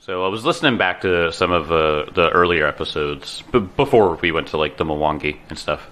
So I was listening back to some of the earlier episodes before we went to like the Mwangi and stuff,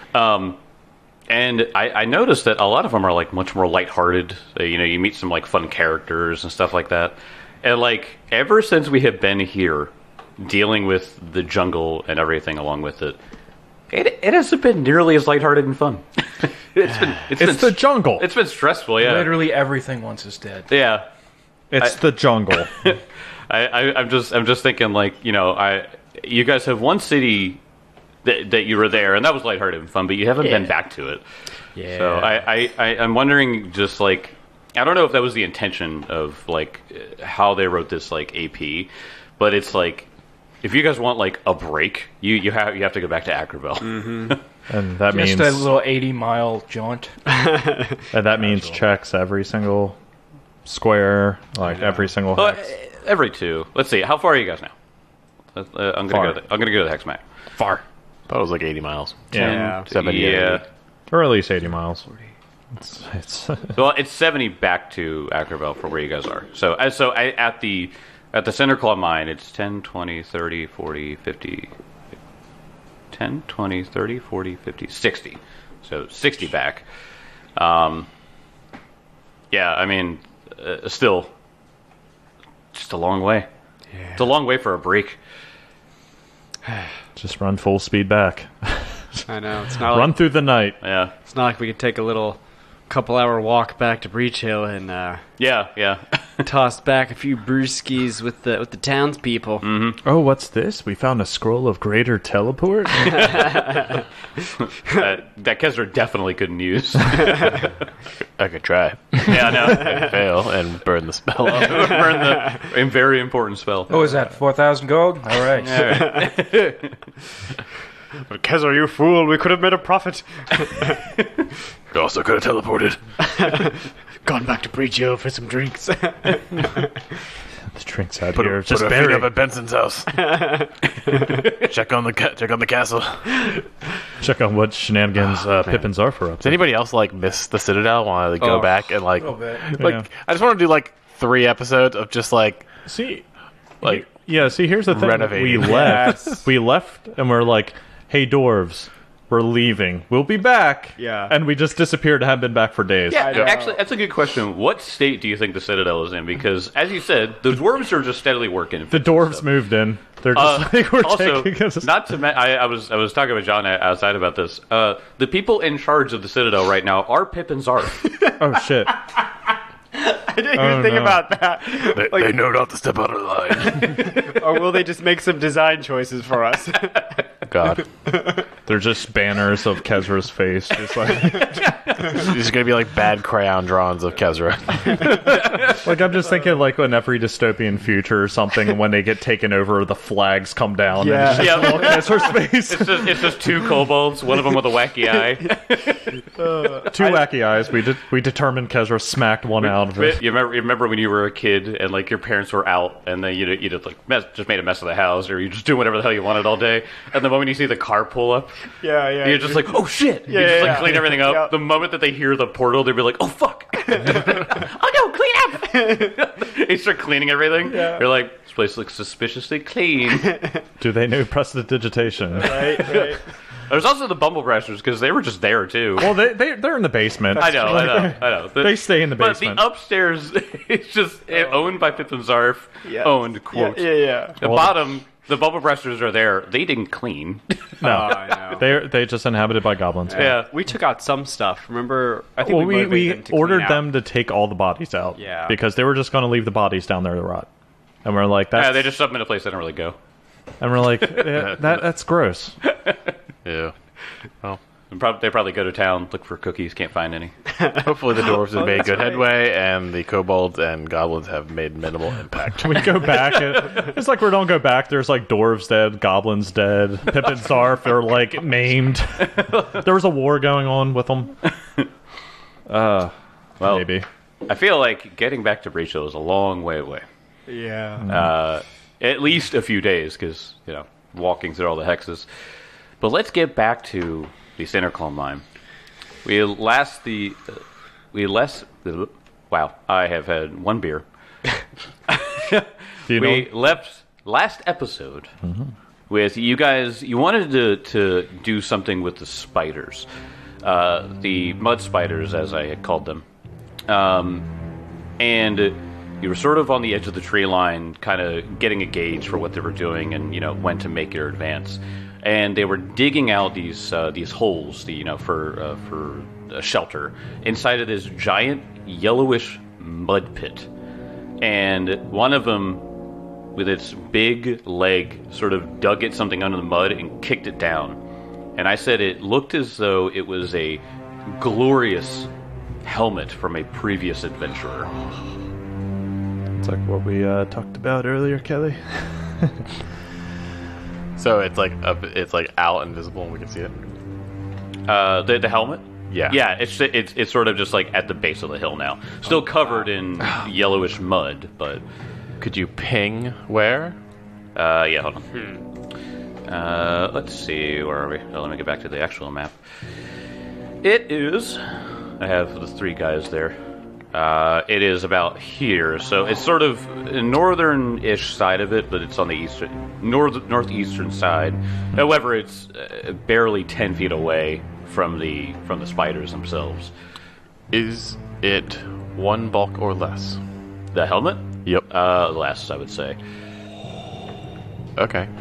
and I noticed that a lot of them are like much more lighthearted. You meet some like fun characters and stuff like that, and like ever since we have been here, dealing with the jungle and everything along with it, it hasn't been nearly as lighthearted and fun. It's the jungle. It's been stressful. Yeah, Literally everything once is dead. yeah. It's the jungle. I'm just thinking like you guys have one city that you were there and that was lighthearted and fun, but you haven't been back to it. Yeah. So I'm wondering just like I don't know if that was the intention of like how they wrote this like AP, but it's like if you guys want like a break, you have to go back to Acroville. Mm-hmm. And that Just means a little 80-mile jaunt. and that means checks every single square, like every single Well, hex. every two. Let's see. How far are you guys now? I'm gonna go to the hex map. Far. Thought it was like 80 miles. Yeah. 70. Yeah. Or at least 80 miles. It's Well, it's 70 back to Acroville for where you guys are. So at the Center Claw mine, it's 10, 20, 30, 40, 50. 10, 20, 30, 40, 50, 60. So 60 back. Yeah, I mean, still, just a long way. Yeah. It's a long way for a break. just run full speed back. I know. It's not Run like, through the night. Yeah. it's not like we could take a little couple-hour walk back to Breach Hill and Yeah. toss back a few brewskis with the townspeople. Oh, what's this? We found a scroll of greater teleport? That Kezra definitely couldn't use. I could try. Yeah, no. Fail and burn the spell up. Burn a very important spell. What was that, 4,000 gold? All right. But Kezar, you fool! We could have made a profit. You also could have teleported. Gone back to Breach Hill for some drinks. The drinks out Put here a, are just put a thing buried. up at Benson's house. check on the castle. Check on what shenanigans Pippin Zarf are up Does to. anybody else like miss the Citadel? Want to go Oh, back and like a little bit. like Yeah. I just want to do like 3 episodes of just like See, like see, here's the thing. Renovating. We left. We left, and we're like, "Hey, dwarves, we're leaving. We'll be back." Yeah. And we just disappeared and haven't been back for days. Yeah, actually, that's a good question. What state do you think the Citadel is in? Because, as you said, the dwarves are just steadily working. The dwarves moved in. They're just like, we're also, taking us. not to I was talking with John outside about this. The people in charge of the Citadel right now are Pip and Zarf. Oh, shit. I didn't even think about that. they know not to step out of the line. Or will they just make some design choices for us? God, They're just banners of Kezra's face. Just like, these are gonna be like bad crayon drawings of Kezra. like, I'm just thinking, like, in every dystopian future or something, when they get taken over, the flags come down. Yeah. And it's just little Kezra's face. It's just 2 kobolds, one of them with a wacky eye. 2 wacky eyes. We determined Kezra smacked one out of it. You remember when you were a kid and like your parents were out and then you just like just made a mess of the house or you just do whatever the hell you wanted all day, and the moment you see the car pull up, yeah. you're just like, oh shit! You just like clean everything up. Yeah. The moment that they hear the portal, they'll be like, oh fuck! Oh no, clean up! They start cleaning everything. Yeah. You're like, this place looks suspiciously clean. Do they know prestidigitation? Right. There's also the Bumble Brashers because they were just there too. Well, they're in the basement. I know. They stay in the basement. But the upstairs, it's just owned by Pip and Zarf. Yes. Owned, quote. Yeah. The bottom, the Bubble Brashers are there. They didn't clean. No, I know. they just inhabited by goblins. Yeah. We took out some stuff. Remember? I think Well, we we them to clean ordered out. them to take all the bodies out. Yeah. Because they were just going to leave the bodies down there to rot. And we're like, that's... Yeah, they just shove them in a place they don't really go. And we're like, that's gross. Yeah. And they probably go to town, look for cookies, can't find any. Hopefully the dwarves have made good right. headway, and the kobolds and goblins have made minimal impact. We go back. It's like we don't go back. There's like dwarves dead, goblins dead, Pip and Zarf are like maimed. There was a war going on with them. Well, Maybe. I feel like getting back to Breach Hill is a long way away. Yeah. At least a few days, because, walking through all the hexes. But let's get back to the Sinnerclone mine. Wow, I have had 1 beer. Do you know? We left last episode with you guys. You wanted to do something with the spiders, the mud spiders, as I had called them, and you were sort of on the edge of the tree line, kind of getting a gauge for what they were doing, and when to make your advance. And they were digging out these holes, for a shelter inside of this giant yellowish mud pit. And one of them, with its big leg, sort of dug at something under the mud and kicked it down. And I said it looked as though it was a glorious helmet from a previous adventurer. It's like what we talked about earlier, Kelly. So it's like out invisible and we can see it. The helmet? Yeah. Yeah, it's sort of just like at the base of the hill now. Still covered in yellowish mud, but... Could you ping where? Yeah, hold on. Let's see, where are we? Oh, let me get back to the actual map. It is... I have the 3 guys there. It is about here, so it's sort of a northern-ish side of it, but it's on the northeastern side. However, it's barely 10 feet away from the spiders themselves. Is it 1 bulk or less? The helmet? Yep. Less, I would say. Okay.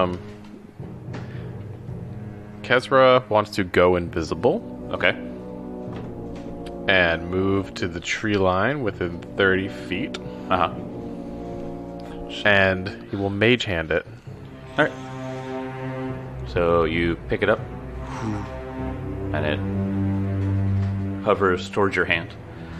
Kezra wants to go invisible Okay. and move to the tree line within 30 feet, Uh-huh. and he will mage hand it. Alright. So you pick it up, and it hovers towards your hand.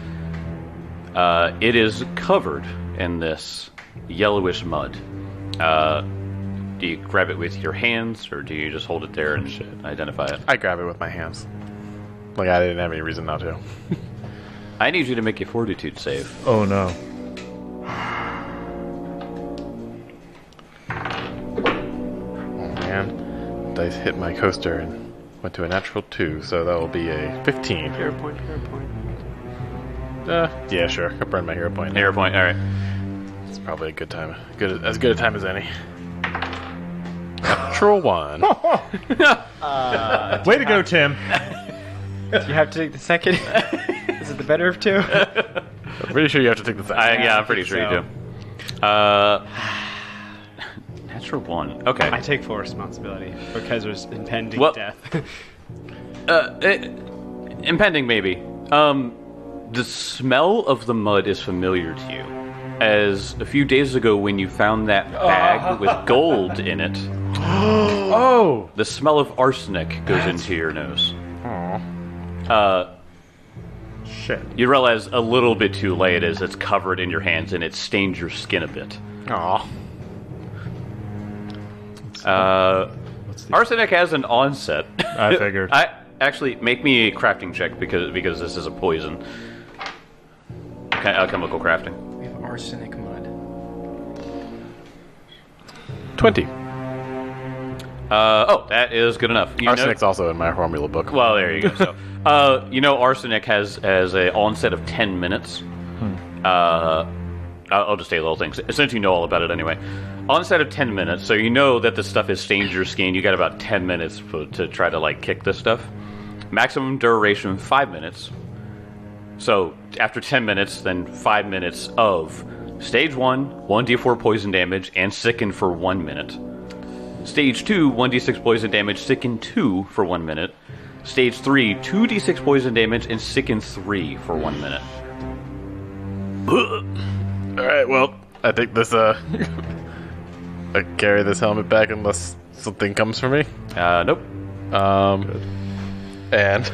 It is covered in this yellowish mud. Do you grab it with your hands, or do you just hold it there and identify it? I grab it with my hands. Like, I didn't have any reason not to. I need you to make a fortitude save. Oh no. Oh man. Dice hit my coaster and went to a natural 2, so that will be a 15. Hero point, hero point. Yeah, sure. I'll burn my hero point. Hero point, alright. It's probably a good time. As good a time as any. Natural 1. Way to go, Tim. Do you have to take the second? Is it the better of 2? I'm pretty sure you have to take the second. Yeah, I'm pretty sure you do. Natural 1. Okay. I take full responsibility for Kezra's impending Well- death. Impending, maybe. The smell of the mud is familiar to you, as a few days ago when you found that bag with gold in it, Oh! the smell of arsenic goes into your nose. Shit. You realize a little bit too late as it's covered in your hands and it stains your skin a bit. Aw. Arsenic has an onset. I figured. Actually, make me a crafting check because this is a poison. Chemical crafting. We have arsenic mud. 20. That is good enough. Arsenic's also in my formula book. Well, there you go. So, arsenic has an onset of 10 minutes. I'll just say little things, since you know all about it anyway. Onset of 10 minutes, so you know that the stuff has stained your skin. You got about 10 minutes to try to, kick this stuff. Maximum duration, 5 minutes. So, after 10 minutes, then 5 minutes of Stage 1, 1d4 poison damage, and sicken for 1 minute. Stage 2, 1d6 poison damage, sicken 2 for 1 minute. Stage 3, 2d6 poison damage, and sicken 3 for 1 minute. Alright, well, I think this, I carry this helmet back unless something comes for me. Nope. And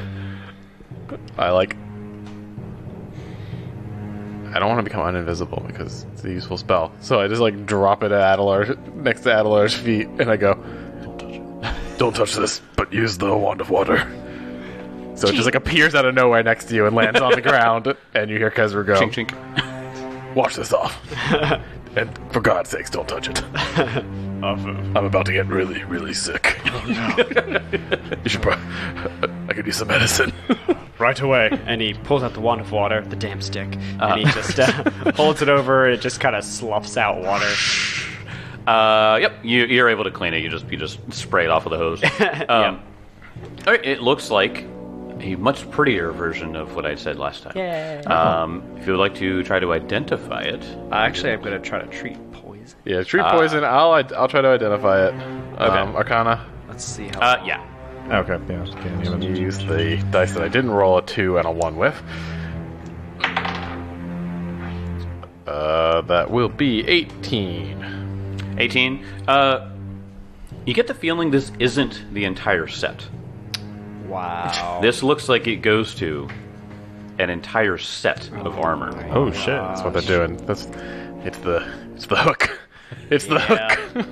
I don't want to become uninvisible because it's a useful spell. So I just drop it at Adelar, next to Adelar's feet, and I go, "Don't touch it. Don't touch this, but use the wand of water." So it just appears out of nowhere next to you and lands on the ground, and you hear Kezra go, Chink, chink. "Wash this off, and for God's sakes, don't touch it." I'm about to get really, really sick. You should probably... I could use some medicine. Right away. And he pulls out the wand of water, the damn stick, and he just holds it over. It just kind of sloughs out water. Yep, you're able to clean it. You just spray it off with a hose. All right, it looks like a much prettier version of what I said last time. If you would like to try to identify it, Actually, I'm gonna try to treat poison. Yeah, treat poison. I'll try to identify it. Okay. Arcana. Let's see how. yeah. Okay, yeah. Can't even Use the dice that I didn't roll a 2 and a 1 with. That will be 18. 18. You get the feeling this isn't the entire set. Wow. This looks like it goes to an entire set of armor. Oh shit. That's what they're doing. It's the hook. It's the hook.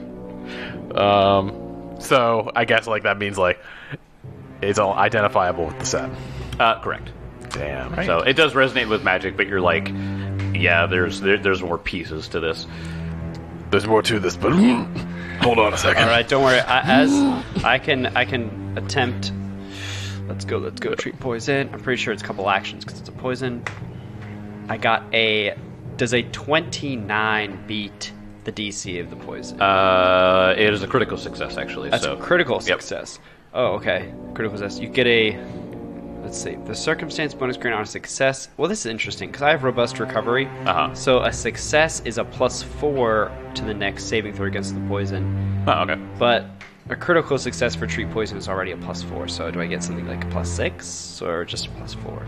So I guess like that means like it's all identifiable with the set. Correct. Damn. So it does resonate with magic, but you're like, yeah, there's more pieces to this. There's more to this, but hold on a second. All right, don't worry. I can attempt. Let's go. Treat poison. I'm pretty sure it's a couple actions because it's a poison. I got a. Does a 29 beat the DC of the poison? It is a critical success, actually. That's so. a critical Yep. success. Oh, okay. Critical success. You get a. Let's see. The circumstance bonus granted on a success. Well, this is interesting because I have robust recovery. So a success is a +4 to the next saving throw against the poison. Oh, okay. But a critical success for treat poison is already a +4. So do I get something like a +6 or just a +4?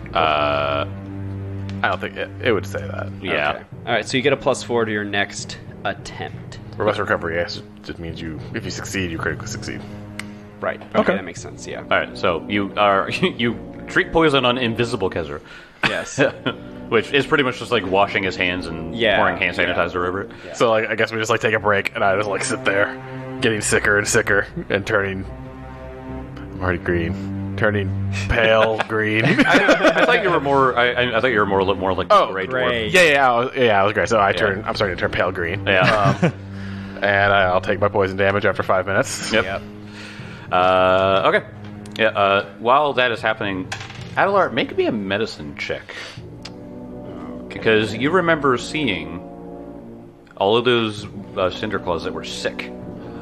I don't think it would say that. Yeah. Okay. All right. So you get a +4 to your next attempt. Robust recovery, yes, just means if you succeed, you critically succeed. Right. Okay. That makes sense. Yeah. All right. So you treat poison on invisible Kezra. Yes. Which is pretty much just like washing his hands and pouring hand sanitizer over it. So like I guess we just like take a break, and I just like sit there, getting sicker and sicker, and turning. I'm already green, turning pale green. I thought you were more. I thought you were more like gray gray. dwarf. I was great. So I'm starting to turn pale green. Yeah. And I'll take my poison damage after 5 minutes. Yep. Okay. Yeah. While that is happening, Adelar, make me a medicine check. Because you remember seeing all of those Cinderclaws that were sick.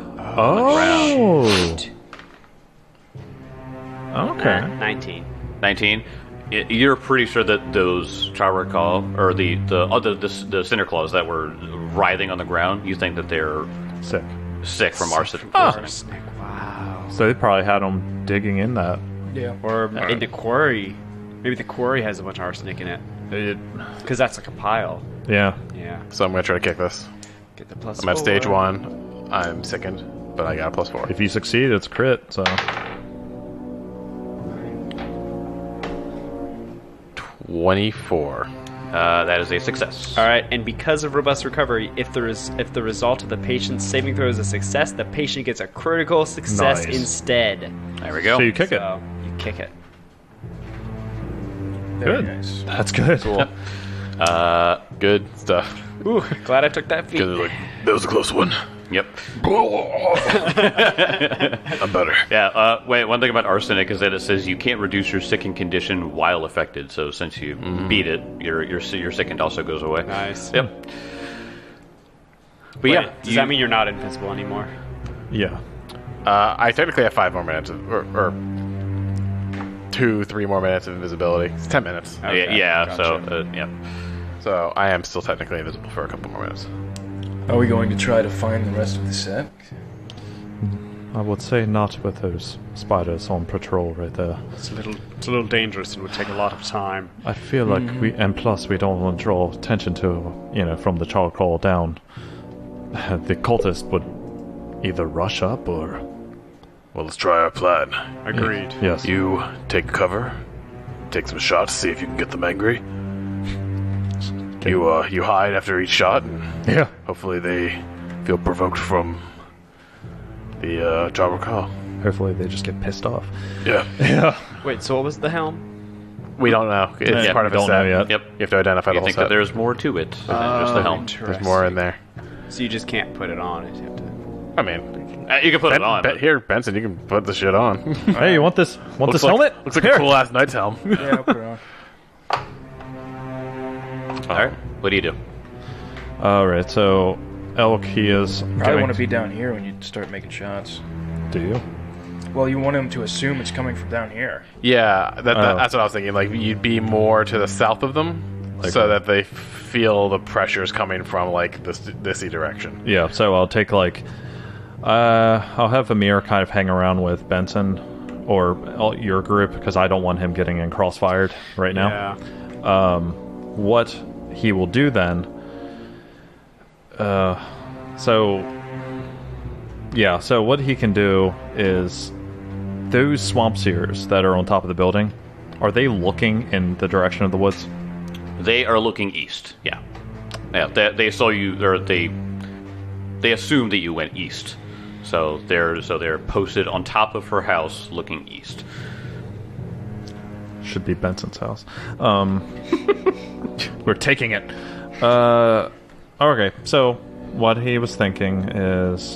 Oh. Okay. 19. 19. You're pretty sure that those Charwakal, or the Cinderclaws that were writhing on the ground, you think that they're Sick. from arsenic. Arsenic. Wow. So they probably had them digging in that. Yeah. Or in the quarry. Maybe the quarry has a bunch of arsenic in it. Because that's like a pile. Yeah. Yeah. So I'm gonna try to kick this. Get the +4. I'm at stage 1. I'm sickened, but I got a +4. If you succeed, it's crit. So 24. That is a success. All right, and because of robust recovery, if the result of the patient's saving throw is a success, the patient gets a critical success Nice. instead. There we go. so you kick it. So you kick it. Very Good. nice. That's good. Cool. Good stuff. Ooh, glad I took that feat. Good, that was a close one. Yep. I'm better. Yeah. Wait. One thing about arsenic is that it says you can't reduce your sickened condition while affected. So since you beat it, your sickened also goes away. Nice. Yep. But Wait, yeah, does that mean you're not invisible anymore? Yeah. I technically have 5 more minutes, or 2-3 more minutes of invisibility. It's 10 minutes. Okay, yeah. gotcha. So yeah. So I am still technically invisible for a couple more minutes. Are we going to try to find the rest of the set? I would say not with those spiders on patrol right there. It's a little dangerous and would take a lot of time. I feel like and plus we don't want to draw attention to, from the charcoal down. The cultist would either rush up or... Well, let's try our plan. Agreed. Yes. You take cover, take some shots, see if you can get them angry. You hide after each shot, and Yeah. hopefully they feel provoked from the job call. Hopefully they just get pissed off. Yeah. Yeah. Wait, so what was the helm? We don't know. It's Yeah, part of we a don't set. know yet. Yep. You have to identify the You whole think set. that there's more to it than just the helm. There's more in there. So you just can't put it on. You have to... I mean, You can put it on. but- here, Benson, you can put the shit on. Hey, you want this? Want this helmet? Looks like Here. a cool ass knight's helm. Yeah, I'll put it on. All right. What do you do? All right. So Elk, he is. Probably going want to be down here when you start making shots. Do you? Well, you want him to assume it's coming from down here. Yeah, that's what I was thinking. Like, you'd be more to the south of them, so that they feel the pressures coming from like this direction. Yeah. So I'll take like. I'll have Amir kind of hang around with Benson or your group because I don't want him getting in crossfired right now. Yeah. What he will do then. So what he can do is those swamp seers that are on top of the building, are they looking in the direction of the woods? They are looking east. Yeah. Yeah. They saw you. They assumed that you went east. So they're posted on top of her house, looking east. Should be Benson's house. We're taking it. Okay, so what he was thinking is...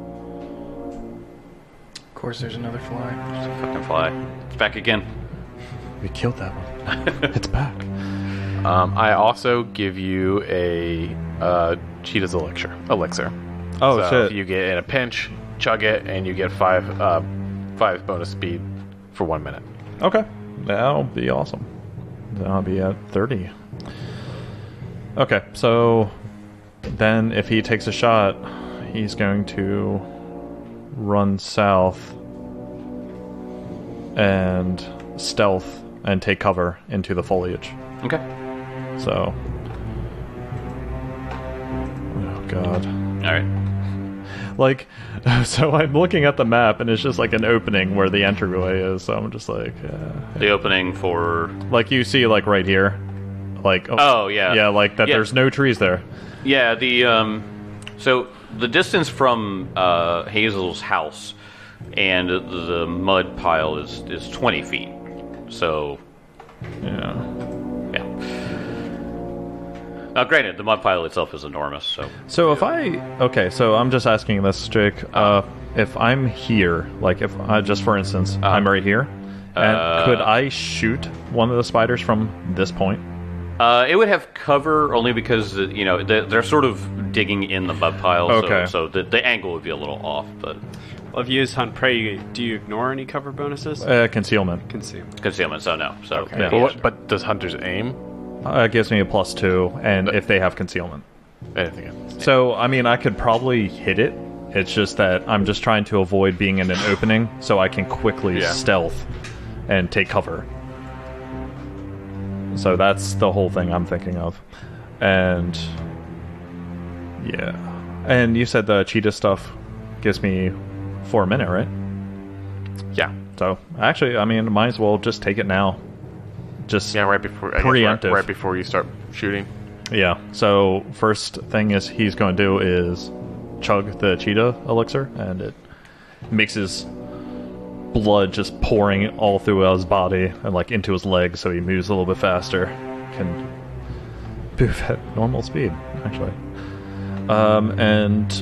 Of course, there's another fly. Fucking fly. It's back again. We killed that one. It's back. I also give you a cheetah's elixir. Oh, So shit. if you get in a pinch, chug it, and you get 5 bonus speed for 1 minute. Okay, that'll be awesome. Then I'll be at 30. Okay, so then if he takes a shot, he's going to run south and stealth and take cover into the foliage. Okay. So... Oh, God. All right. Like, so I'm looking at the map, and it's just like an opening where the entryway is, so I'm just like... The opening for. Like, you see, like, right here. Like... Oh yeah. Yeah, like that. Yeah. There's no trees there. Yeah. So the distance from Hazel's house and the mud pile is 20 feet. So Yeah. yeah. Granted, the mud pile itself is enormous. So if I... Okay, so I'm just asking this, Jake. If I'm here, like, if I just for instance, I'm right here, and could I shoot one of the spiders from this point? It would have cover only because they're sort of digging in the mud pile. Okay. So the angle would be a little off, but Well, if you use Hunt Prey, do you ignore any cover bonuses? Concealment. Consume. concealment. So no. So Okay. Yeah. But does hunters aim? It gives me a +2, and if they have concealment. Anything else? So, I mean, I could probably hit it. It's just that I'm just trying to avoid being in an opening so I can quickly Yeah. stealth and take cover. So that's the whole thing I'm thinking of. And... yeah. And you said the cheetah stuff gives me 4 a minute, right? Yeah. So, actually, I mean, might as well just take it now. Just... Yeah, right before I guess Preemptive. right before you start shooting. Yeah, so first thing is he's going to do is chug the cheetah elixir, and it makes his blood just pouring all through his body and like into his legs, so he moves a little bit faster. Can move at normal speed, actually. And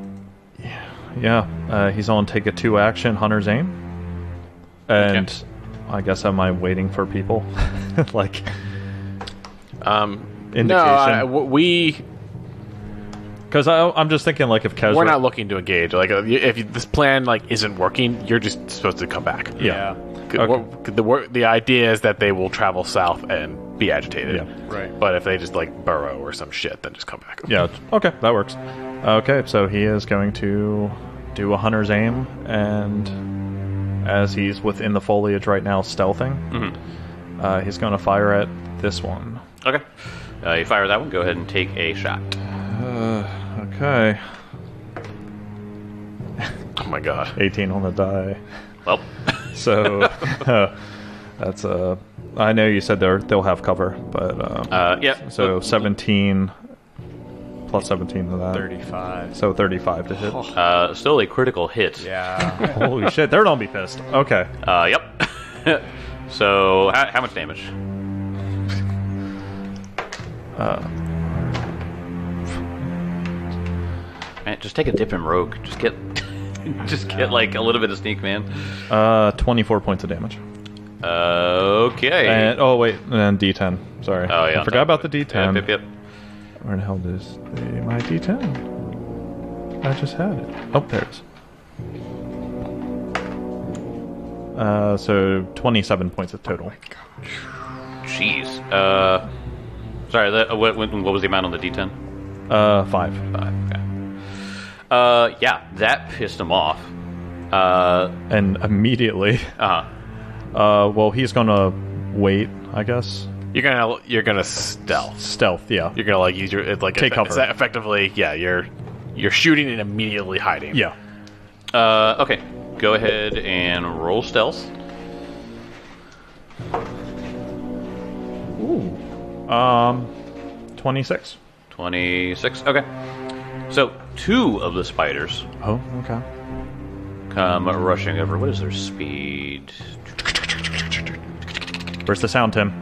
yeah, he's on take a 2 action, Hunter's Aim, and I guess am I waiting for people like indication? No, we Because I'm just thinking, like, if Kezra... we're not looking to engage. Like, if this plan like isn't working, you're just supposed to come back. Yeah. The idea is that they will travel south and be agitated. Yeah. Right. But if they just like burrow or some shit, then just come back. Yeah, okay, that works. Okay, so he is going to do a Hunter's Aim, and as he's within the foliage right now, stealthing, he's going to fire at this one. okay. You fire that one. Go ahead and take a shot. Okay. Oh my god. 18 on the die. Well, So, that's I know you said they'll have cover, but... yeah. so 17 plus 17 to that. 35. So 35 to hit. Still a critical hit. Yeah. Holy shit, they're don't be pissed. Okay. Yep. So how much damage? just take a dip in rogue. Just get, just get like a little bit of sneak, man. 24 points of damage. Okay. And oh wait, and D10. Sorry. Oh, yeah, I forgot about the Yep, D10. yep, yep. Where the hell is my D10? I just had it. Oh, there it is. So 27 points of total. Jeez. Sorry. What was the amount on the D10? 5. 5. Okay. Yeah, that pissed him off. And immediately, well, he's gonna wait, I guess. You're gonna stealth. Stealth, yeah. You're gonna like use your Take cover. Effectively, yeah. You're shooting and immediately hiding. Yeah. Okay. Go ahead and roll stealth. Ooh. 26. 26. Okay. So 2 of the spiders Oh, okay. come rushing over. What is their speed? Where's the sound, Tim?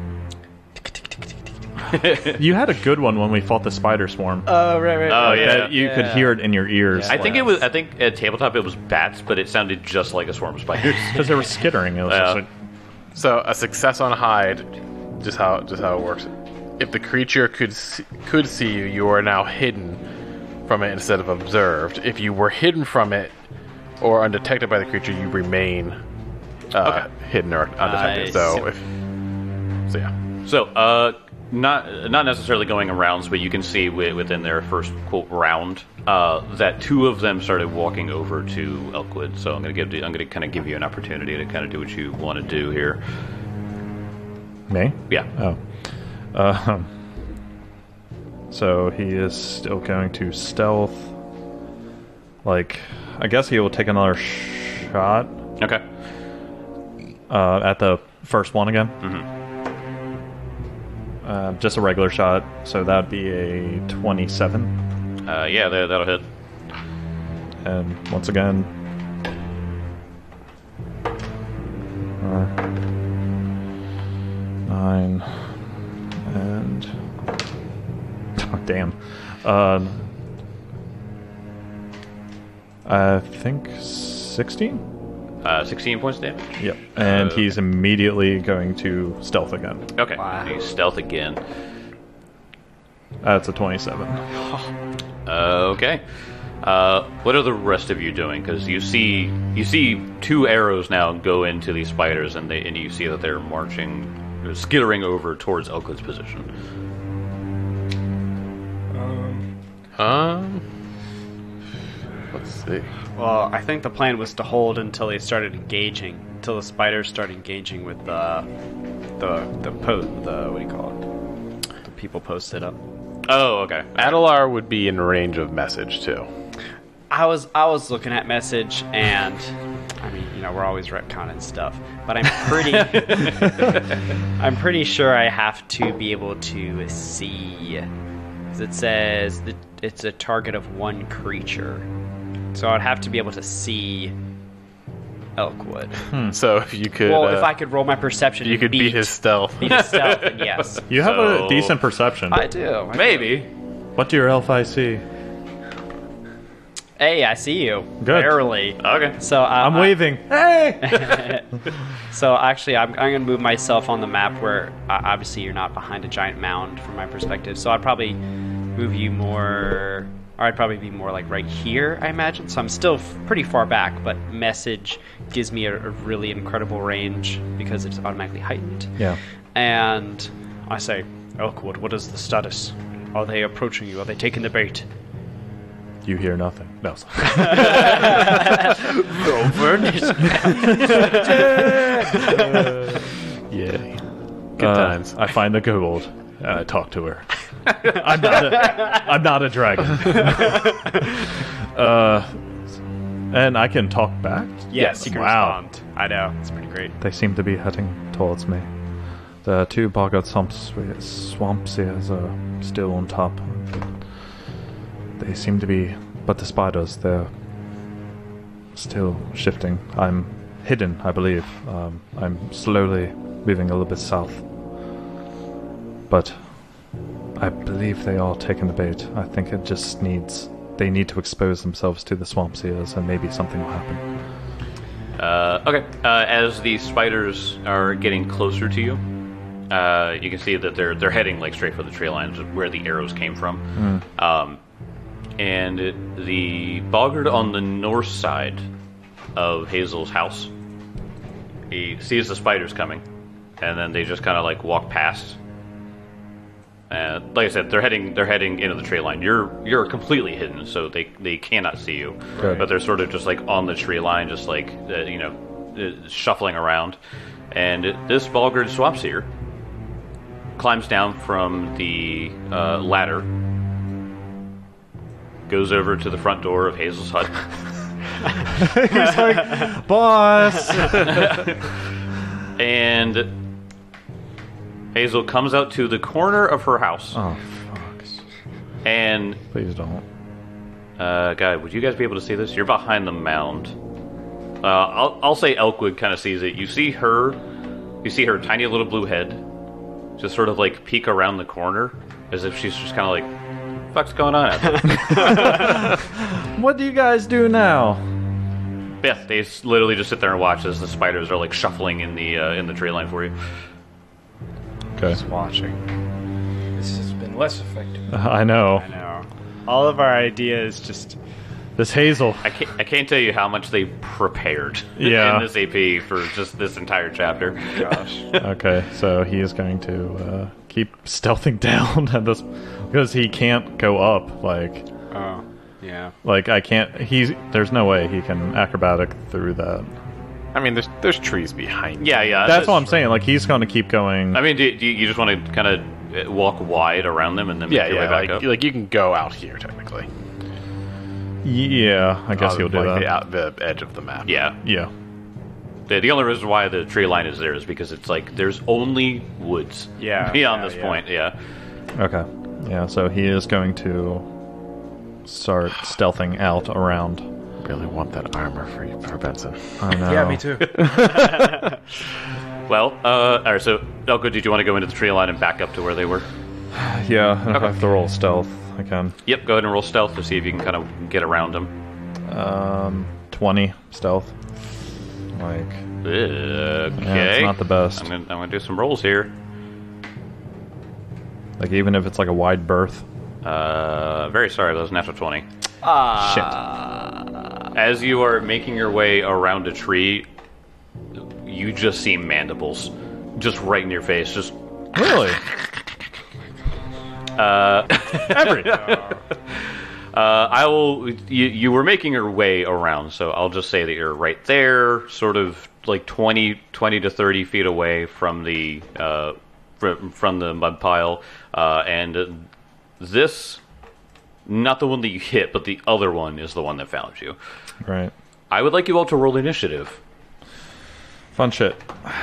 You had a good one when we fought the spider swarm. Oh, right. Oh, yeah. That you could hear it in your ears. I think at tabletop it was bats, but it sounded just like a swarm of spiders. Because they were skittering. It was just like, So a success on hide, just how it works. If the creature could see you, you are now hidden from it instead of observed. If you were hidden from it or undetected by the creature, you remain hidden or undetected. So yeah. So, not necessarily going in rounds, but you can see within their first quote round that 2 of them started walking over to Elkwood. So I'm gonna kind of give you an opportunity to kind of do what you want to do here. me? Yeah. Oh. So he is still going to stealth. Like, I guess he will take another shot Okay. at the first one again. Mm-hmm. Just a regular shot, so that'd be a 27. Yeah, that'll hit. And once again, 9 and oh, damn. I think 16. 16 points of damage. Yep. And he's immediately going to stealth again. Okay. Wow. You stealth again. That's a 27. Okay. What are the rest of you doing? Because you see 2 arrows now go into these spiders, and you see that they're marching, skittering over towards Elkwood's position. Let's see. Well, I think the plan was to hold until they started engaging, until the spiders started engaging with the what do you call it? The people posted up. Oh, okay. Adelar would be in range of message too. I was looking at message, and I mean, you know, we're always retconning stuff, but I'm pretty sure I have to be able to see. 'Cause it says that it's a target of 1 creature, so I'd have to be able to see Elkwood. So if you could, Well, if I could roll my perception, you and could beat his stealth. beat his stealth, then yes, You have So- a decent perception. I do. Maybe. What do your elf eyes see? Hey, I see you. Good. Barely. Okay. So I'm waving. Hey! So actually, I'm going to move myself on the map where obviously you're not behind a giant mound from my perspective. So I'd probably move you more, or I'd probably be more like right here, I imagine. So I'm still pretty far back, but message gives me a really incredible range because it's automatically heightened. Yeah. And I say, Elkwood, what is the status? Are they approaching you? Are they taking the bait? You hear nothing. No. Yeah. Good times. I find the kobold and I talk to her. I'm not a dragon. And I can talk back. Yes, you can Wow. respond. I know. It's pretty great. They seem to be heading towards me. The 2 boggart swamps here are still on top. They seem to be, but the spiders, they're still shifting. I'm hidden, I believe. I'm slowly moving a little bit south. But I believe they are taking the bait. I think it just needs they need to expose themselves to the swamp seers, and maybe something will happen. Okay. As the spiders are getting closer to you, you can see that they're heading like straight for the tree lines where the arrows came from. And the boggart on the north side of Hazel's house, he sees the spiders coming, and then they just kind of like walk past. And like I said, they're heading into the tree line. You're completely hidden, so they cannot see you. Good. But they're sort of just like on the tree line, just like shuffling around. And this boggart swamp seer climbs down from the ladder, goes over to the front door of Hazel's hut. He's like, boss! And Hazel comes out to the corner of her house. Oh, fuck. And Please don't. guy, would you guys be able to see this? You're behind the mound. I'll say Elkwood kind of sees it. You see her tiny little blue head just sort of like peek around the corner as if she's just kind of like, fuck's going on out there? What do you guys do now? Yeah, they literally just sit there and watch as the spiders are like shuffling in the tree line for you. Okay. Just watching. This has been less effective. I know. I know. All of our ideas just. This Hazel. I can't tell you how much they prepared Yeah. in this AP for just this entire chapter. Gosh. Okay, so he is going to keep stealthing down at this because he can't go up. Oh, yeah. Like I can't. There's no way he can acrobatic through that. I mean, there's trees behind you. Yeah. That's what I'm saying. Like he's going to keep going. I mean, do you just want to kind of walk wide around them and then make Yeah, your way back up? like you can go out here technically. Yeah, I guess On, he'll do like, that. the edge of the map. Yeah. Yeah. The only reason why the tree line is there is because it's like there's only woods. Yeah, Beyond yeah, this yeah. point, yeah. Okay. Yeah. So he is going to start stealthing out around. Really want that armor for Benson. I know. Yeah, me too. Well, all right. So, Elko, did you want to go into the tree line and back up to where they were? Yeah. If I have to roll stealth, I can. Yep. Go ahead and roll stealth to see if you can kind of get around them. 20 stealth. Like. Okay. Yeah, it's not the best. I'm gonna do some rolls here. Like even if it's like a wide berth. Very sorry, that was a natural 20. Shit. As you are making your way around a tree, you just see mandibles just right in your face. Just Really? I will. You were making your way around, so I'll just say that you're right there, sort of like 20 to 30 feet away from the from the mud pile, and this, not the one that you hit, but the other one is the one that found you. Right. I would like you all to roll initiative. Fun shit.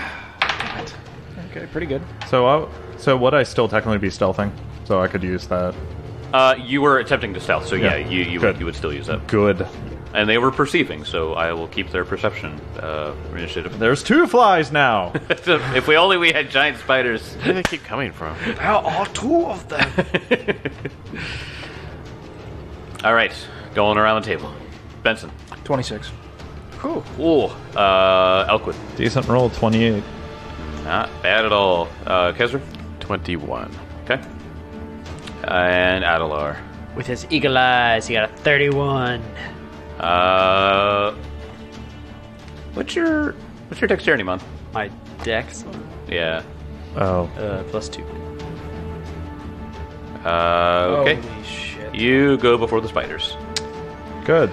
Okay, pretty good. So would I still technically be stealthing? So I could use that. You were attempting to stealth, so yeah, Yeah, you good. would still use that. Good. And they were perceiving, so I will keep their perception initiative. There's 2 flies now. If we had giant spiders. Where do they keep coming from? How are 2 of them? All right, going around the table. Benson. 26. Ooh, Elkwood. Decent roll, 28. Not bad at all. Kezra. 21. Okay. And Adelar. With his eagle eyes, he got a 31. What's your dexterity, man? My dex, Yeah. Oh. +2. Okay. Holy shit. You go before the spiders. Good.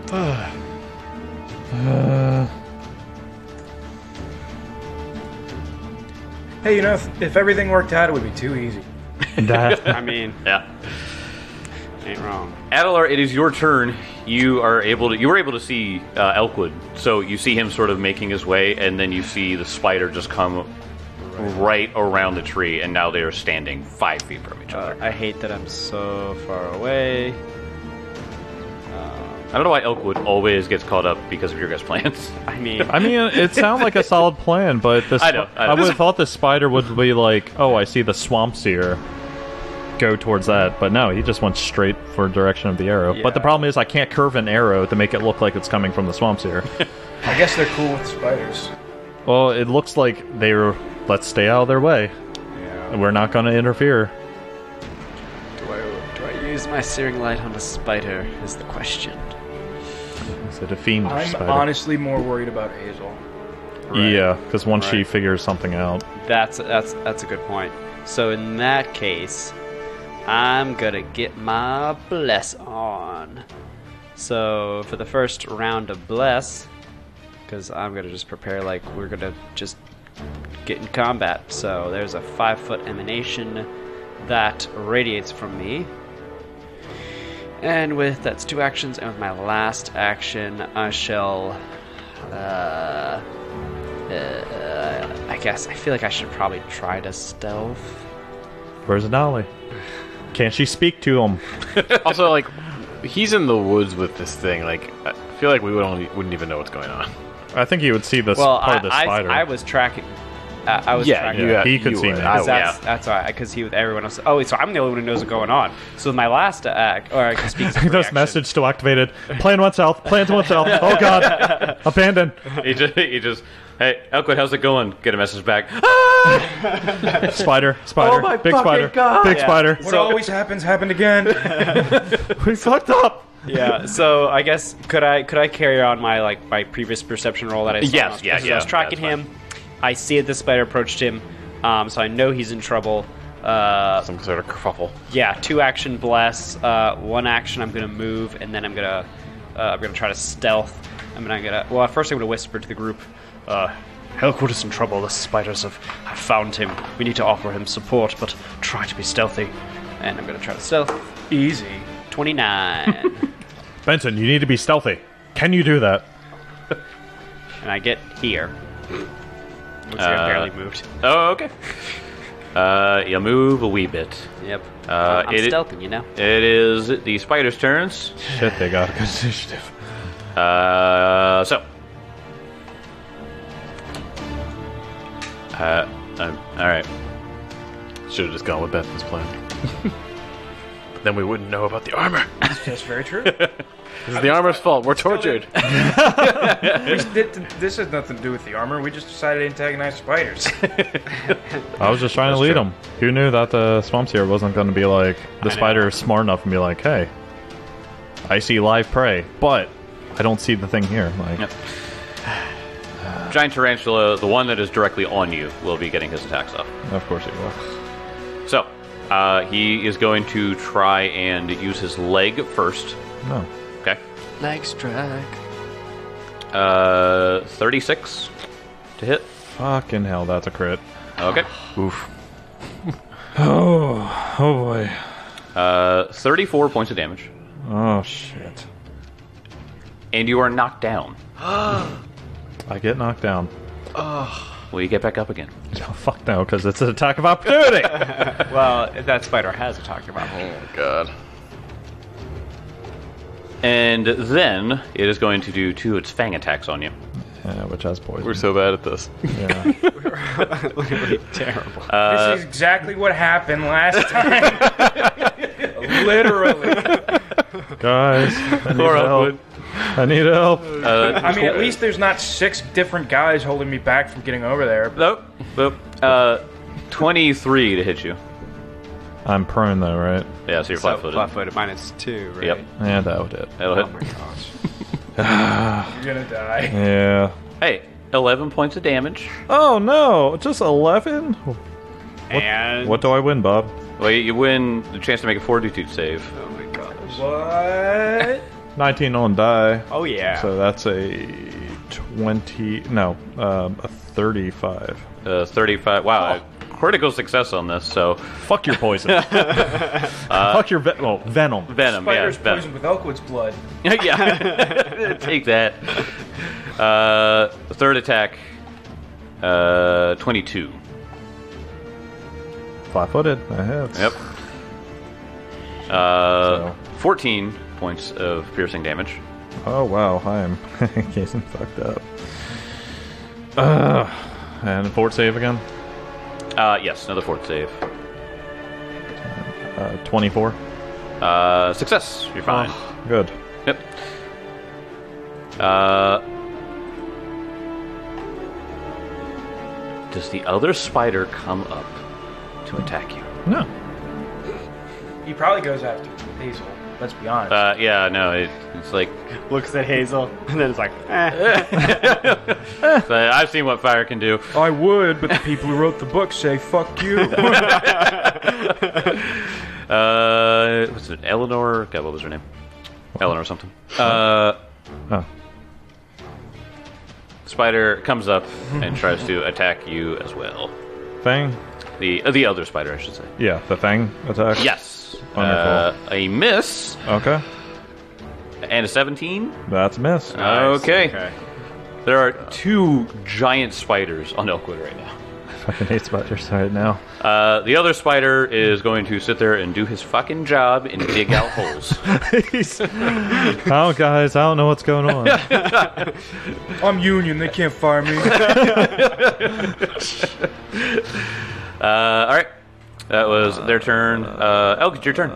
Hey, you know, if everything worked out, it would be too easy. That. I mean, Yeah. ain't wrong. Adelar, it is your turn. You were able to see Elkwood, so you see him sort of making his way, and then you see the spider just come right around the tree, and now they are standing 5 feet from each other. I hate that I'm so far away. I don't know why Elkwood always gets caught up because of your guys' plans. I mean, it sounds like a solid plan, but I know. I would have thought the spider would be like, oh, I see the swamp seer. go towards that, but no, he just went straight for the direction of the arrow. But the Yeah. problem is I can't curve an arrow to make it look like it's coming from the swamps here. I guess they're cool with spiders. Well, it looks like they're, let's stay out of their way. Yeah. We're not going to interfere. Do I use my searing light on a spider? Is the question. Is it a fiendish I'm spider? honestly more worried about Hazel. Yeah, because once she Right. figures something out. That's a good point. So in that case, I'm gonna get my bless on. So for the first round of bless, because I'm gonna just prepare like we're gonna just get in combat. So there's a 5-foot emanation that radiates from me. And that's 2 actions, and with my last action, I shall. I guess I feel like I should probably try to stealth. Where's Denali? Can't she speak to him? Also, like, he's in the woods with this thing. Like, I feel like we wouldn't even know what's going on. I think he would see this Well, part of the spider. I was tracking. I was Yeah, tracking. Yeah, he could see me. I 'Cause would. that's all right, because he with everyone else. Oh, so I'm the only one who knows what's going on. So with my last act, or I can speak. This message still activated. Plan went south. Plan went south. Oh god. Abandoned. He just, hey, Elkwood, how's it going? Get a message back. Spider. Oh my big fucking spider. God. Big Yeah. spider. What always happens happened again. We fucked up. Yeah. So I guess could I carry on my previous perception roll that I saw? Yes, yeah, So I was yeah, tracking that's him. I see that the spider approached him, so I know he's in trouble. Some sort of kerfuffle. Yeah, 2 action bless. 1 action I'm gonna move, and then I'm gonna try to stealth. Well, first I'm gonna whisper to the group. Helkwood is in trouble. The spiders have found him. We need to offer him support, but try to be stealthy. And I'm gonna try to stealth. Easy. 29, Benson, you need to be stealthy. Can you do that? and I get here. Looks like I barely moved. Oh, okay. You move a wee bit. Yep. I'm I'm stealthing, you know. It is the spider's turns. Shit, they got a good initiative. So. Alright. Should have just gone with Bethan's plan. Then we wouldn't know about the armor. That's very true. This is the armor's fault. We're tortured. This has nothing to do with the armor. We just decided to antagonize spiders. I was just trying to lead true. him. Who knew that the swamps here wasn't going to be like, the spider is smart enough and be like, hey, I see live prey, but I don't see the thing here. Like, Yep. Giant tarantula, the one that is directly on you, will be getting his attacks off. of course he will. So, he is going to try and use his leg first. No. Okay. Leg strike. 36 to hit. Fucking hell, that's a crit. Okay. Oof. Oh boy. 34 points of damage. Oh shit. And you are knocked down. I get knocked down. Will you get back up again? Oh, fuck no, because it's an attack of opportunity. Well, if that spider has a talking about hole. Oh, God. And then it is going to do 2 of its fang attacks on you. Yeah, which has poison. We're so bad at this. Yeah. Literally terrible. This is exactly what happened last time. Literally. Guys, I need Poor help. Elkwood. I need help. I mean, at least there's not 6 different guys holding me back from getting over there. Nope. 23 to hit you. I'm prone though, right? Yeah, so you're flat-footed. Flat-footed -2, right? Yep. Yeah, that would hit. That'll Oh hit. my gosh. You're gonna die. Yeah. Hey, 11 points of damage. Oh no, just 11? And What do I win, Bob? Well, you win the chance to make a fortitude save. oh my gosh. What? 19 on die. Oh yeah. So that's a 20. No, a 35. 35. Wow, critical success on this. So Fuck your poison. Fuck your venom. venom. Spider's Yeah, venom. poisoned with Elkwood's blood. Yeah. Take that. Third attack. 22. Flat-footed. That hits. Yep. So- 14 points of piercing damage. Oh wow, I am getting fucked up. And fort save again. Yes, another fort save. 24. Success. You're fine. Oh, good. Yep. Does the other spider come up to attack you? No. He probably goes after Hazel. Let's be honest. Yeah, no, it's like Looks at Hazel, and then it's like, eh. I've seen what fire can do. I would, but the people who wrote the book say "fuck you." What's it? Eleanor? God, what was her name? Eleanor something. Oh. Spider comes up and tries to attack you as well. Thing? The other spider, I should say. Yeah, the thing attack? Yes. Wonderful. A miss Okay. and a 17. That's a miss. Okay. There are 2 giant spiders on Elkwood right now. Fucking hate spiders right now. The other spider is going to sit there and do his fucking job and dig out holes. Oh, guys, I don't know what's going on. I'm Union. They can't fire me. All right. That was their turn. Elk, it's your turn.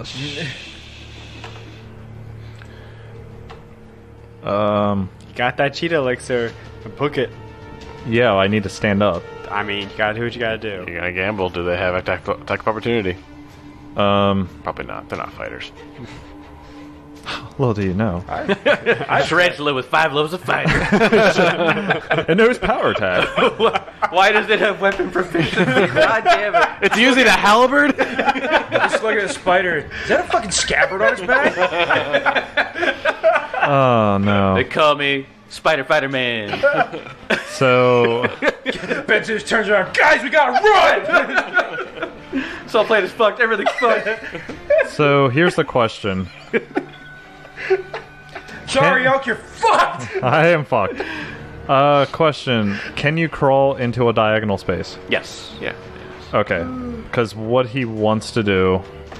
Got that cheetah elixir. Book it. Yeah, I need to stand up. I mean, you gotta do what you gotta do. You're gonna gamble. Do they have attack of opportunity? Probably not. They're not fighters. Little do you know. Tarantula with 5 loaves of fire. It knows power attack. Why does it have weapon proficiency? God damn it. It's using a halberd. Just look at the spider. Is that a fucking scabbard on his back? Oh, no. They call me Spider Fighter Man. So, Benson just turns around. Guys, we gotta run! So I'll play this fucked. Everything's fucked. so here's the question. Sorry, Elk, you're fucked! I am fucked. Question. Can you crawl into a diagonal space? Yes. Yeah. Okay. Because what he wants to do...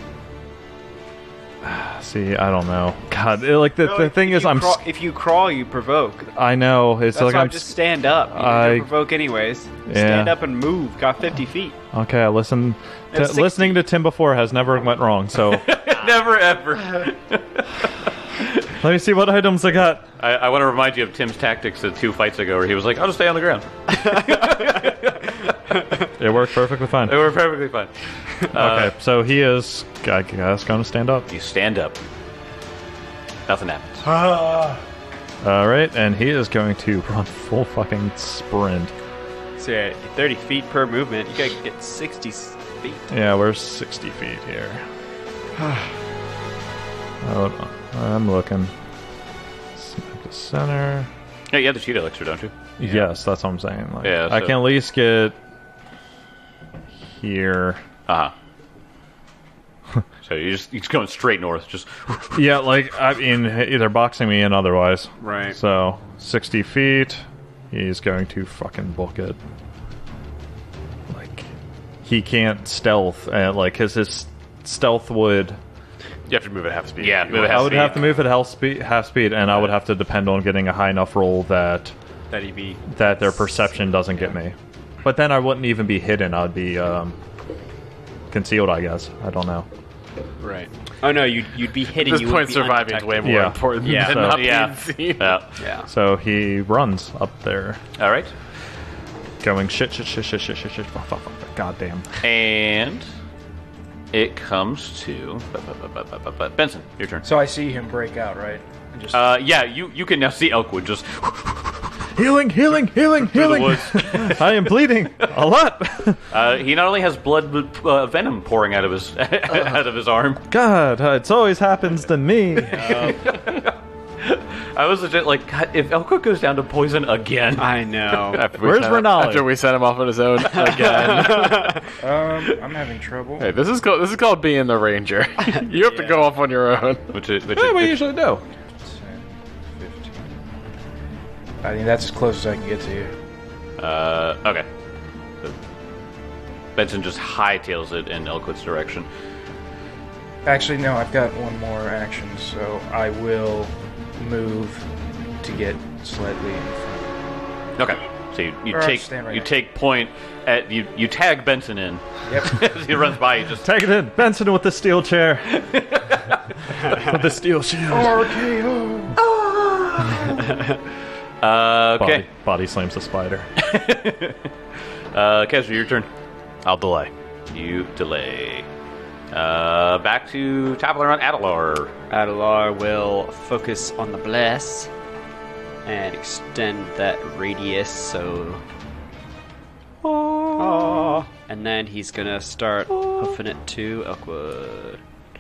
See, I don't know. God, the thing is, If you crawl, you provoke. I know. It's That's like why I'm just stand up. You I- don't provoke anyways. Yeah. Stand up and move. Got 50 feet. Okay, I listened. That's 60. Listening to Tim before has never went wrong. So Never ever. let me see what items I got. I want to remind you of Tim's tactics 2 fights ago, where he was like, "I'll just stay on the ground." It worked perfectly fine. They were perfectly fine. Okay, so he is, I guess, going to stand up. You stand up. Nothing happens. All right, and he is going to run full fucking sprint. So yeah, 30 feet per movement. You gotta get 60 feet. Yeah, we're 60 feet here. Hold on, I'm looking. Smack the center. Yeah, you have the cheetah elixir, don't you? Yes, that's what I'm saying. Like, Yeah, I so- can at least get here. Uh huh. So you're just going straight north. Just Yeah, like, I mean, either boxing me in otherwise. Right. So, 60 feet. He's going to fucking book it. Like, he can't stealth. And, like, his stealth would... You have to move at half speed. Yeah, move at I half would speed. have to move at half speed, and I would have to depend on getting a high enough roll that That he be. their perception doesn't get me. But then I wouldn't even be hidden. I'd be concealed, I guess. I don't know. Right. Oh no, you'd be hitting. At this you point, would be surviving is way more Yeah. important Yeah. than So- not Yeah. being seen. Yeah. Yeah. So he runs up there, All right. going shit. Fuck. Goddamn. And it comes to Benson. Your turn. So I see him break out, right? And just Yeah, you can now see Elkwood just Healing. through the woods. I am bleeding a lot. He not only has blood, but venom pouring out of his out of his arm. God, it always happens to me. I was legit like, God, if Elkwood goes down to poison again, I know. Where's Renali? After we sent him off on his own again. I'm having trouble. Hey, this is called being the ranger. You have to go off on your own. which we usually do. 15. I think that's as close as I can get to you. okay. Benson just hightails it in Elkwood's direction. Actually, no, I've got one more action, so I will move to get slightly in front. Okay. So you Or I'll take stand right you next. take point at you tag Benson in. Yep. As he runs by, you just Take it in, Benson with the steel chair. With the steel shield. okay. Body slams the spider. Kezra, your turn. I'll delay. You delay. Back to top of the round, Adelar. Adelar will focus on the bless and extend that radius. So, and then he's gonna start hoofing it to Elkwood,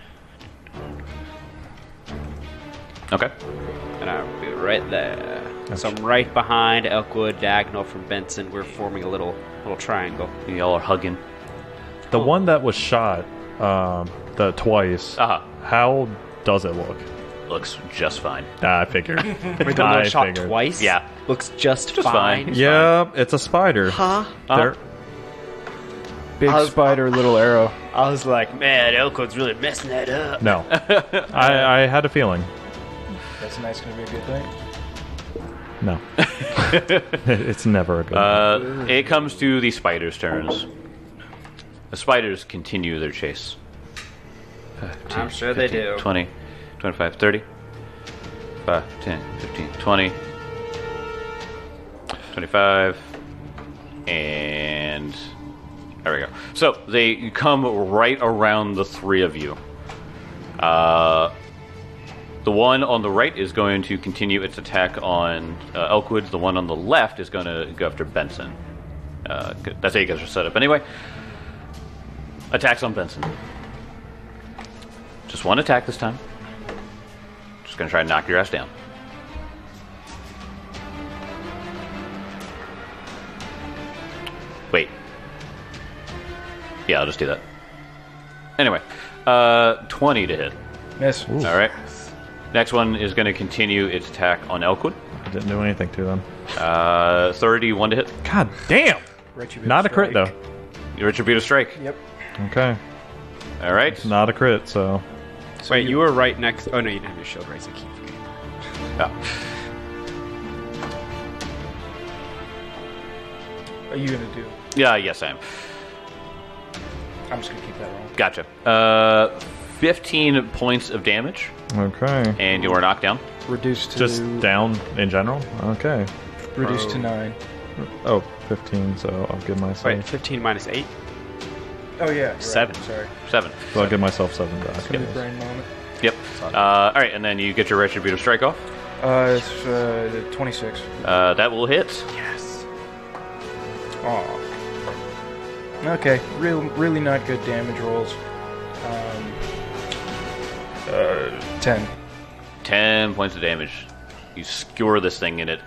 Okay. and I'll be right there. So I'm right behind Elkwood, diagonal from Benson. We're forming a little triangle. Y'all are hugging. The one that was shot, the twice. Uh-huh. How does it look? Looks just fine. I figured. Wait, the one I shot figured. twice? Yeah. Looks just fine. fine. Yeah, it's a spider. Huh? They're- Big spider, little arrow. I was like, man, Elkwood's really messing that up. No, I had a feeling. That's nice. Gonna be a good thing. No, it's never a good. It comes to the spiders' turns. The spiders continue their chase. 10, I'm sure they 15, do. 20, 25, 30. 5, 10, 15, 20. 25. And there we go. So they come right around the three of you. The one on the right is going to continue its attack on Elkwood. The one on the left is going to go after Benson. That's how you guys are set up anyway. Attacks on Benson. Just one attack this time. Just going to try and knock your ass down. Wait. Yeah, I'll just do that. Anyway, 20 to hit. Miss. All right. Next one is going to continue its attack on Elkwood. I didn't do anything to them. 31 to hit. God damn! Retributive Not a crit strike. though. Retributive strike. Yep. Okay, All right. not a crit. So Wait, you were right next. Oh no, you didn't have your shield raised. I keep forgetting. Yeah. Are you gonna do? Yeah. Yes, I am. I'm just gonna keep that wrong. Gotcha. 15 points of damage, okay, and you are knocked down. Reduced to just down in general. Okay. reduced to 9. Oh, 15. So I'll give myself. Wait, 15 minus 8. Oh yeah. You're 7. Right. Sorry. 7. So I'll give myself 7 back. Good brain moment. Yep. All right, and then you get your retributive strike off. It's 26. That will hit. Yes. Aw. Okay, really not good damage rolls. 10. 10 points of damage. You skewer this thing in it.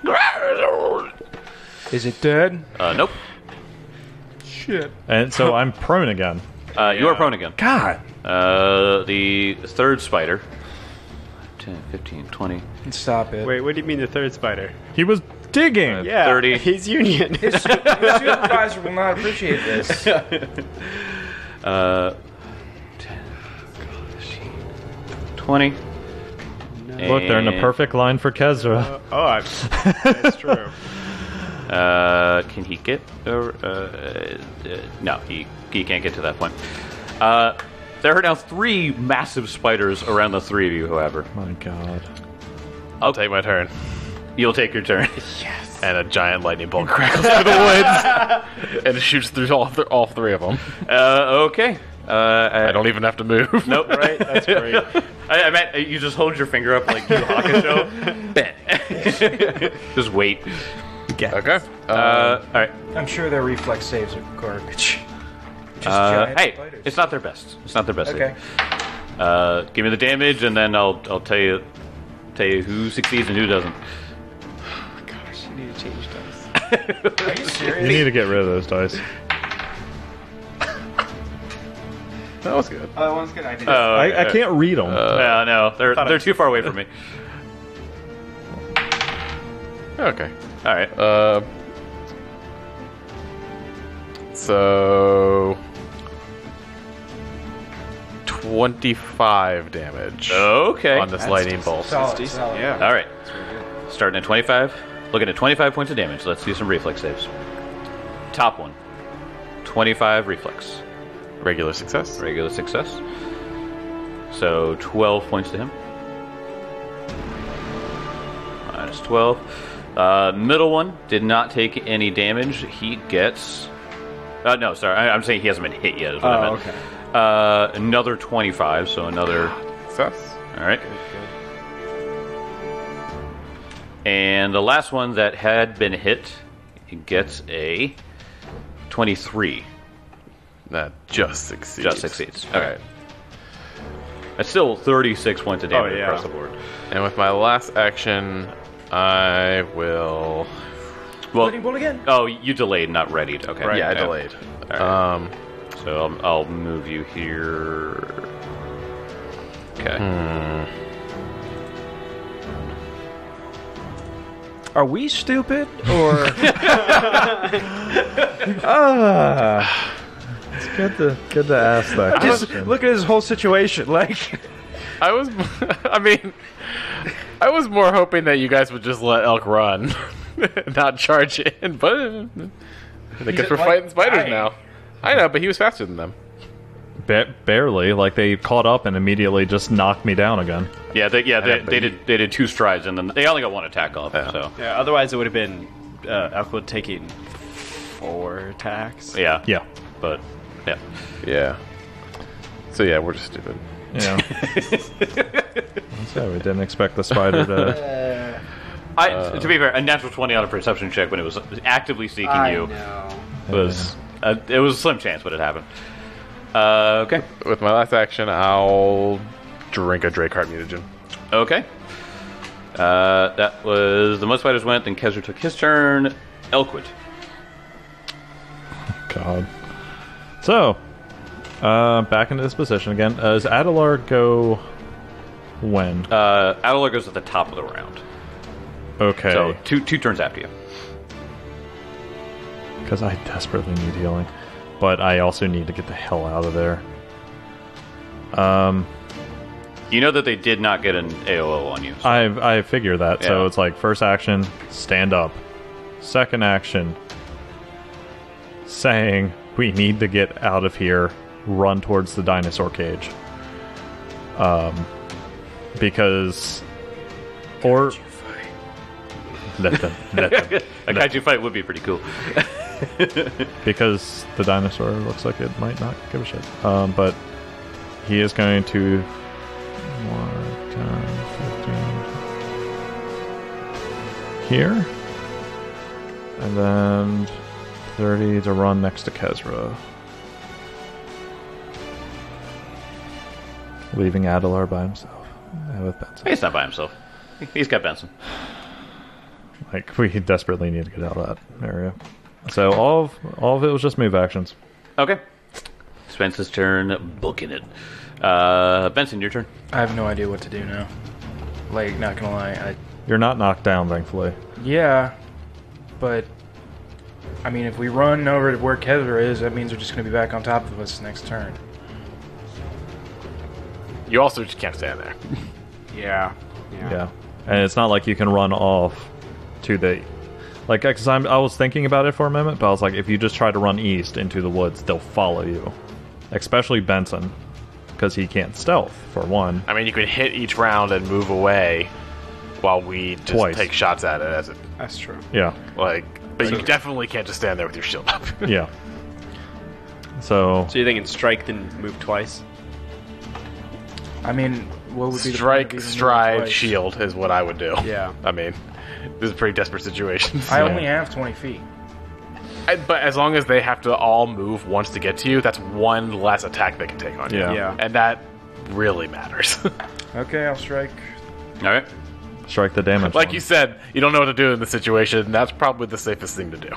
Is it dead? Nope. Shit. And so I'm prone again. You are prone again. God. The third spider. 10, 15, 20. Stop it. Wait, what do you mean the third spider? He was digging. Yeah, 30. He's Union. His supervisor will not appreciate this. 10, 15, 20. Look, they're in a perfect line for Kezra. That's true. Can he get? No, he can't get to that point. There are now 3 massive spiders around the 3 of you. However, My God. I'll take my turn. you'll take your turn. And a giant lightning bolt crackles through the woods. And it shoots through all 3 of them. Okay. I don't even have to move. Nope. Right. That's great. I meant you just hold your finger up like you Hakusho. Bam. Just wait. Okay. All right. I'm sure their reflex saves are garbage. Just giant Hey, spiders. it's not their best. It's not their best. Okay. Save. Give me the damage, and then I'll tell you who succeeds and who doesn't. Gosh, you need to change dice. Are you You serious? need to get rid of those dice. That was good. Oh, that one's good. I did. I can't read them. Yeah, no, they're too far away from me. Okay. All right. So 25 damage Okay. on this lightning bolt. Solid. Yeah. All right. Starting at 25. Looking at 25 points of damage. Let's do some reflex saves. Top one. 25 reflex. Regular success. Regular success. So 12 points to him. Minus 12. Middle one did not take any damage. He gets... no, sorry. I'm saying he hasn't been hit yet. Is what I meant. Okay. Another 25, so another... Success. All right. And the last one that had been hit gets a 23. That just succeeds. Just succeeds. Okay. That's still 36 points of damage across the board. And with my last action, I will... Well, Lightning bolt again. oh, you delayed, not readied. Okay. Right, yeah, I delayed. All right. So I'll move you here. Okay. Are we stupid or? It's good to ask that Just question. look at his whole situation. Like, I was... I mean... I was more hoping that you guys would just let Elk run. Not charge in, but... I guess we're like, fighting spiders dying. now. I know, but he was faster than them. Barely. Like, they caught up and immediately just knocked me down again. Yeah, they but did 2 strides and then they only got 1 attack off. Yeah. So Yeah, otherwise it would have been Elkwood taking 4 attacks. yeah, Yeah. but yeah. Yeah. So yeah, we're just stupid. Yeah. So we didn't expect the spider to... To be fair, a natural 20 on a perception check when it was actively seeking you know. was it was a slim chance what had happened. Okay. With my last action, I'll drink a Drakeheart mutagen. Okay. That was the most fighters went. Then Kezra took his turn. Elkwood. God. So, back into this position again. Does Adelar go when? Adelar goes at the top of the round. Okay. So two turns after you. Because I desperately need healing. But I also need to get the hell out of there. You know that they did not get an AOO on you. So. I figure that. So Yeah. it's like first action, stand up. Second action, saying we need to get out of here, run towards the dinosaur cage. Because or let them A kaiju fight would be pretty cool. because the dinosaur looks like it might not give a shit. But he is going to 1, 10, 15 here, and then 30 to run next to Kezra, leaving Adelar by himself with Benson. He's not by himself. He's got Benson. Like, we desperately need to get out of that area. So all of it was just move actions. Okay. Spence's turn. Booking it. Benson, your turn. I have no idea what to do now. Like, not gonna lie, You're not knocked down, thankfully. yeah, but I mean, if we run over to where Kezra is, that means they're just gonna be back on top of us next turn. You also just can't stand there. Yeah. Yeah. And it's not like you can run off to the... Like, because I was thinking about it for a moment, but I was like, if you just try to run east into the woods, they'll follow you. Especially Benson, because he can't stealth, for one. I mean, you could hit each round and move away while we just Twice. take shots at it as it, That's true. Yeah. like, but you definitely can't just stand there with your shield up. Yeah. So... So you're thinking strike, then move twice? I mean, what would be the point of Strike, even moving stride, twice? shield is what I would do. Yeah. I mean, this is a pretty desperate situation. I only have 20 feet. But as long as they have to all move once to get to you, that's one less attack they can take on you. Yeah. Yeah. And that really matters. Okay, I'll strike. All right. Strike the damage. Like one. you said, you don't know what to do in this situation. That's probably the safest thing to do.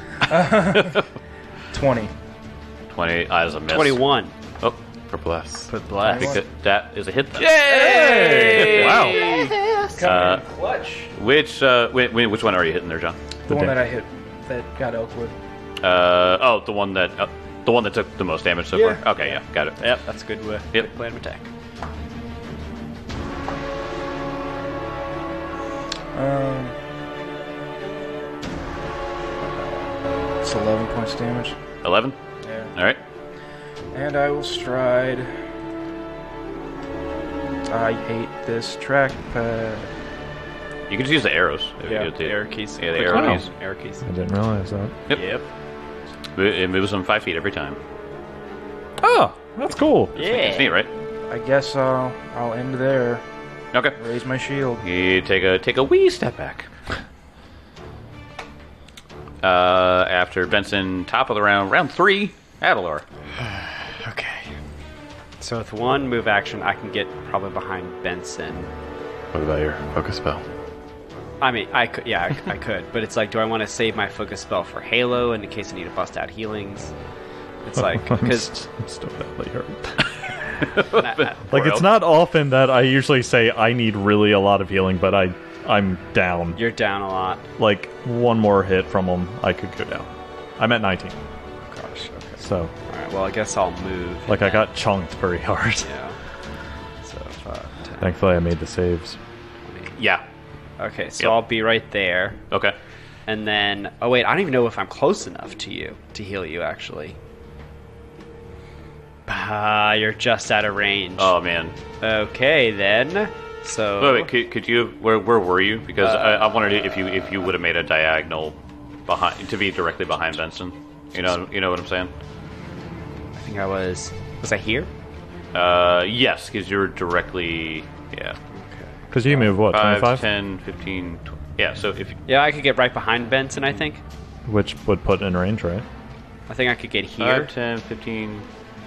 20. 20 as a miss. 21. Oh, For bless. Put I blast. think that is a hit then. Yay! Wow. Coming in clutch. Which one are you hitting there, John? The one dam- that I hit that got Elkwood. The one that took the most damage so Yeah. far. Okay, yeah, got it. Yep, that's a good, Yep. good plan of attack. That's 11 points of damage. 11. Yeah. All right. And I will stride. I hate this trackpad. You can just use the arrows. Yeah, the arrow keys. Yeah, the Quick arrow Oh. keys. Arrow keys. I didn't realize that. Yep. It moves them 5 feet every time. Oh, that's cool. It's neat, right? I guess I'll end there. Okay. Raise my shield. You take a wee step back. After Benson, top of the round 3, Adelar. Okay. So with one move action, I can get probably behind Benson. What about your focus spell? I mean, I could, yeah, I could, but it's like, do I want to save my focus spell for Halo in case I need to bust out healings? It's like, because I'm still badly hurt. Like It's not often that I usually say I need really a lot of healing, but I'm down. you're down a lot. Like one more hit from him, I could go down. I'm at 19, Gosh, okay. so All right, well, I guess I'll move. like I got chunked very hard. Yeah. So 5, 10, Thankfully, I made the saves. 20. Yeah. Okay, so Yep. I'll be right there. Okay. And then, oh wait, I don't even know if I'm close enough to you to heal you, actually. Ah, you're just out of range. Oh man. Okay, then. So. Wait, could you? Where were you? Because I wondered if you would have made a diagonal behind to be directly behind Benson. You know what I'm saying? I think I was. Was I here? Yes, because you're directly. Yeah. Because you move what, 5, 25? 10, 15. Yeah. So if Yeah, I could get right behind Benson, I think. Which would put in range, right? I think I could get here. 5, 10, 15.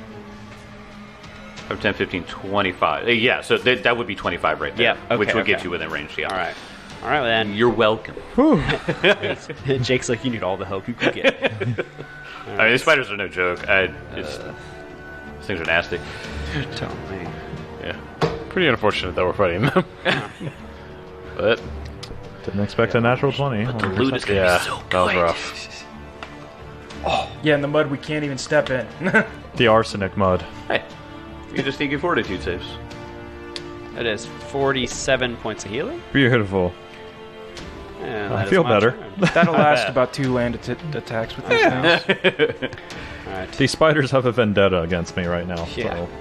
5, 10, 15, 25. Yeah, so that would be 25 right there. Yeah, okay, which would get okay. you within range, yeah. All right. All right, then. You're welcome. Jake's like, you need all the help you can get. I mean, the spiders are no joke. These things are nasty. Tell me. Yeah. Pretty unfortunate that we're fighting them. But Didn't expect a natural 20. The loot is going to yeah, be so that was good. rough. Yeah, in the mud we can't even step in. The arsenic mud. Hey, you just need your fortitude saves. That is 47 points of healing. Beautiful. And I that is feel my better. turn. That'll last about 2 land attacks with these things. All right. These spiders have a vendetta against me right now. Yeah. I So. don't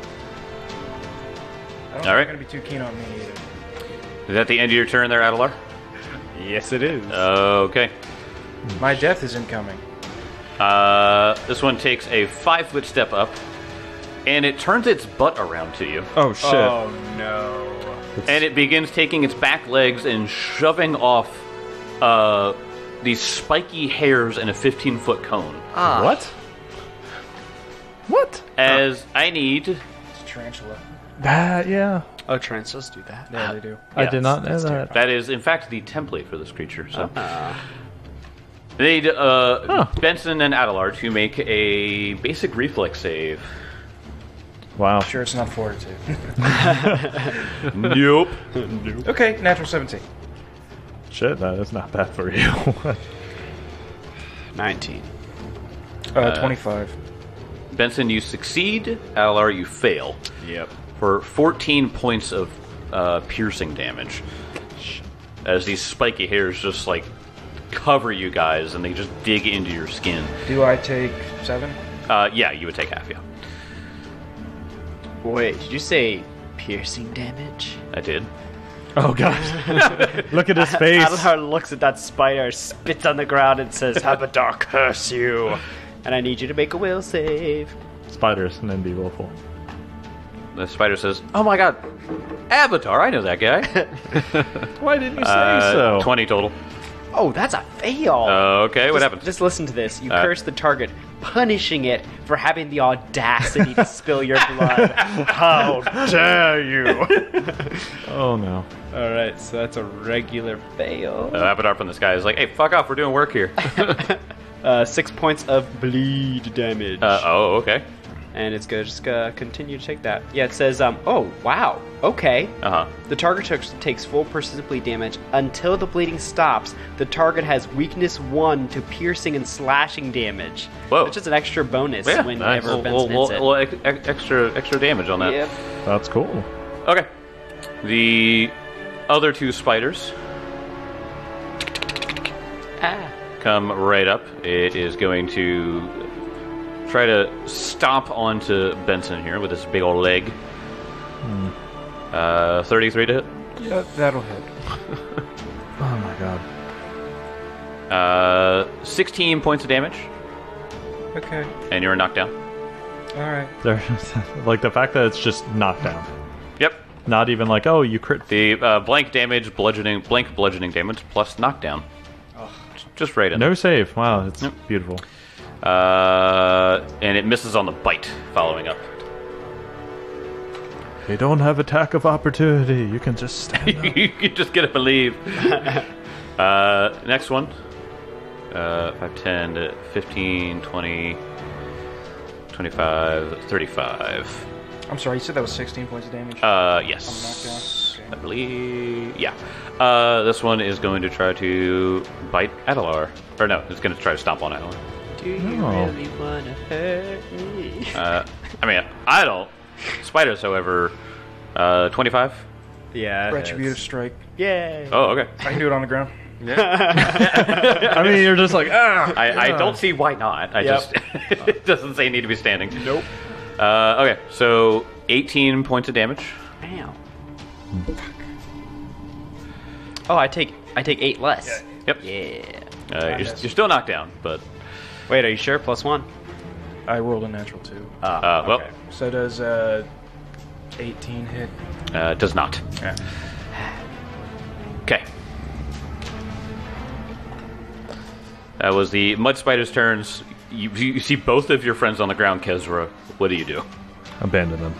think All right. they're going to be too keen on me either. Is that the end of your turn there, Adelar? Yes, it is. Okay. My death is incoming. This one takes a 5-foot step up, and it turns its butt around to you. Oh shit! no. And it begins taking its back legs and shoving off these spiky hairs in a 15-foot cone. What? What? As I need... It's a tarantula. That yeah. Oh, tarantulas do that. Yeah, they do. I Yeah, did not know that. That is, in fact, the template for this creature. So they need Benson and Adelard to make a basic reflex save. Wow. Sure, it's not fortitude. Nope. Okay, natural 17. Shit, that is not bad for you. 19. 25. Benson, you succeed. Adelard, you fail. Yep. For 14 points of piercing damage. As these spiky hairs just like cover you guys and they just dig into your skin. Do I take 7? Yeah, you would take half, yeah. Wait, did you say piercing damage? I did. Oh god. Look at his face. Adelhard looks at that spider, spits on the ground, and says, Abadar, curse you! And I need you to make a will save. Spiders and then be willful. The spider says, "Oh my god, Avatar! I know that guy." Why didn't you say so? 20 total. Oh, that's a fail! Okay, what happens? Just listen to this. You curse the target, punishing it for having the audacity to spill your blood. How dare you! Oh no. Alright, so that's a regular fail. Avatar from the sky is like, "Hey, fuck off! We're doing work here." 6 points of bleed damage. Oh, okay. And it's gonna just continue to take that. Yeah, it says, oh, wow, okay. Uh huh. The target takes full persistent bleed damage until the bleeding stops. The target has weakness 1 to piercing and slashing damage. Whoa. Which is an extra bonus Yeah, whenever Benson hits it. Extra damage on that. Yep. That's cool. Okay. The other 2 spiders come right up. It is going to try to stomp onto Benson here with his big old leg. 33 to hit. Yeah, that'll hit. Oh my god. 16 points of damage, Okay. and you're knocked down. All right. Like the fact that it's just knocked down. Yep. Not even like, oh, you crit. The blank bludgeoning damage plus knockdown. Just right in. No save. Wow, it's beautiful. And it misses on the bite following up. They don't have attack of opportunity. You can just stand up. You just gotta believe. Next one. 5, 10, 15, 20, 25, 35. I'm sorry, you said that was 16 points of damage? Yes. On the knockdown? Okay. I believe. Yeah. This one is going to try to bite Adelar. Or no, it's going to try to stomp on Adelar. Do you really want to hurt me? I mean, I don't. Spiders, however, 25. Yeah. Retributive strike. Yay. Oh, okay. I can do it on the ground. I mean, you're just like, ah. I don't see why not. Just it doesn't say need to be standing. Nope. Okay, so 18 points of damage. Damn. Oh, I take 8 less. Yep. Yeah. You're still knocked down, but Wait, are you sure? +1. I rolled a natural 2. well, So does 18 hit? does not. Yeah. Okay. That was the mud spider's turns. You see both of your friends on the ground, Kezra. What do you do? Abandon them.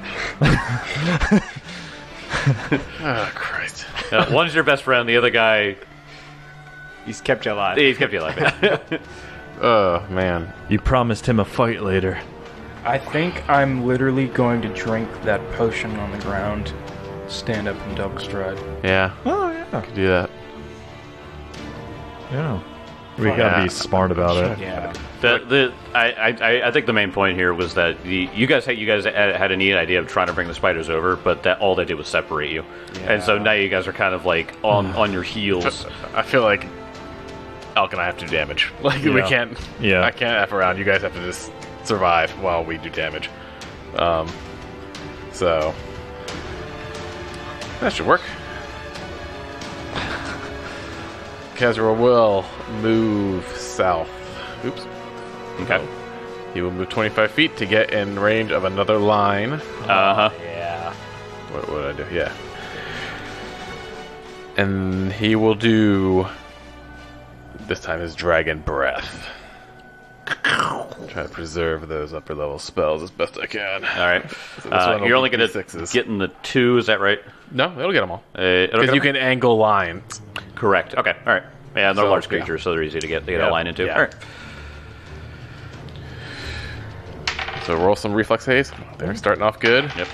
Oh, Christ. One's your best friend. The other guy, He's kept you alive. he's kept you alive. Oh, man. You promised him a fight later. I think I'm literally going to drink that potion on the ground, stand up and double stride. Yeah, Oh, yeah. could do that. Yeah. We gotta be smart about it. Yeah. I think the main point here was that you guys had a neat idea of trying to bring the spiders over, but that all they did was separate you, and so now you guys are kind of like on your heels. I feel like Elk and I have to do damage. Like, we Yeah. can't... Yeah. I can't F around. You guys have to just survive while we do damage. So... that should work. Kezra will move south. Oops. Okay. He will move 25 feet to get in range of another line. Yeah. What would I do? Yeah. And he will do... this time his Dragon Breath. Try to preserve those upper level spells as best I can. All right. So this one will You're only be going to D6s. get in the 2. Is that right? No, it'll get them all. It'll Because get you them? can angle lines. Correct. Okay. All right. Yeah, they're So, large yeah. creatures, so they're easy to get Yeah. a line into. Yeah. All right. So roll some reflex haze. They're starting off good. Yep.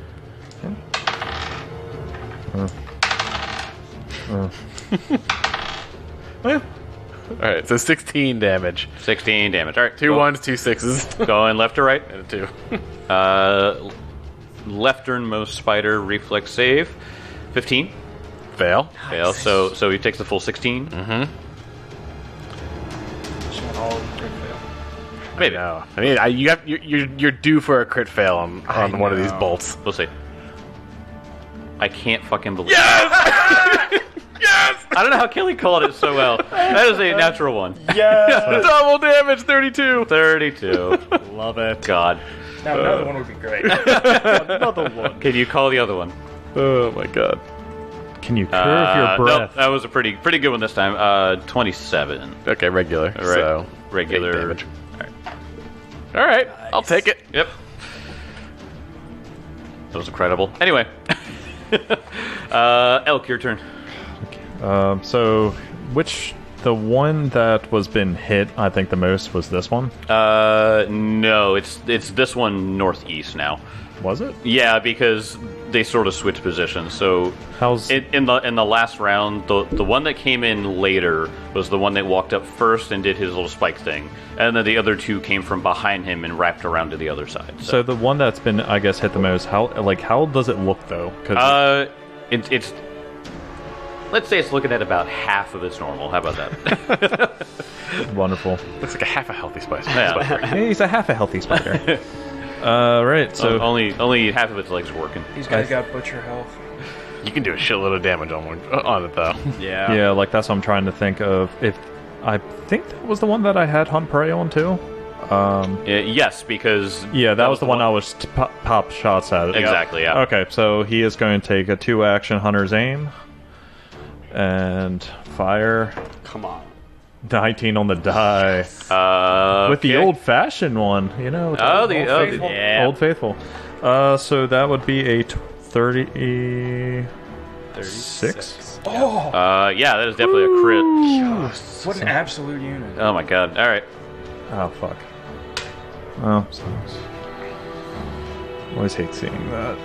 Alright, so 16 damage. 16 damage. All right. 2 1s, 2 6s, Going left to right. and a 2. Lefternmost spider reflex save. 15. Fail. Fail. So he takes the full 16. Mm-hmm. Just all crit fail. Maybe. No, I mean, you're due for a crit fail on one of these know. bolts. We'll see. I can't fucking believe Yes! Yes! I don't know how Kelly called it so well. That is a natural one. Double damage, 32. 32. Love it. God. Now, another one would be great. Another one. Can you call the other one? Oh my god. Can you curve your Nope, breath? that was a pretty good one this time. 27. Okay, regular. Right. So Regular 8 damage. Alright. All right, I'll take it. Yep. That was incredible. Anyway. Elk, your turn. So, the one that was been hit, I think the most was this one. No, it's this one northeast now. Was it? Yeah, because they sort of switched positions. So How's in the last round, the one that came in later was the one that walked up first and did his little spike thing, and then the other two came from behind him and wrapped around to the other side. so the one that's been, I guess, hit the most? How does it look though? 'Cause It's let's say it's looking at about half of its normal. How about that? Wonderful. Looks like a half a healthy spice. Yeah. Hey, he's a half a healthy spider. Right, so only half of its legs are working. These guys got butcher health. You can do a shitload of damage on it though. Yeah. yeah, like that's what I'm trying to think of. If I think that was the one that I had Hunt Prey on too. Yes, because Yeah, that was the one I was pop shots at. Exactly. Yeah. Okay, so he is going to take a 2-action Hunter's Aim and fire. Come on. 19 on the die with the okay. old-fashioned one, you know. Oh, the Old oh, Faithful. Yeah. Old Faithful. So that would be a 36. 36. yeah, that is definitely a crit. What an absolute unit. Oh my god! All right. Oh fuck. Oh, sucks. Always hate seeing that.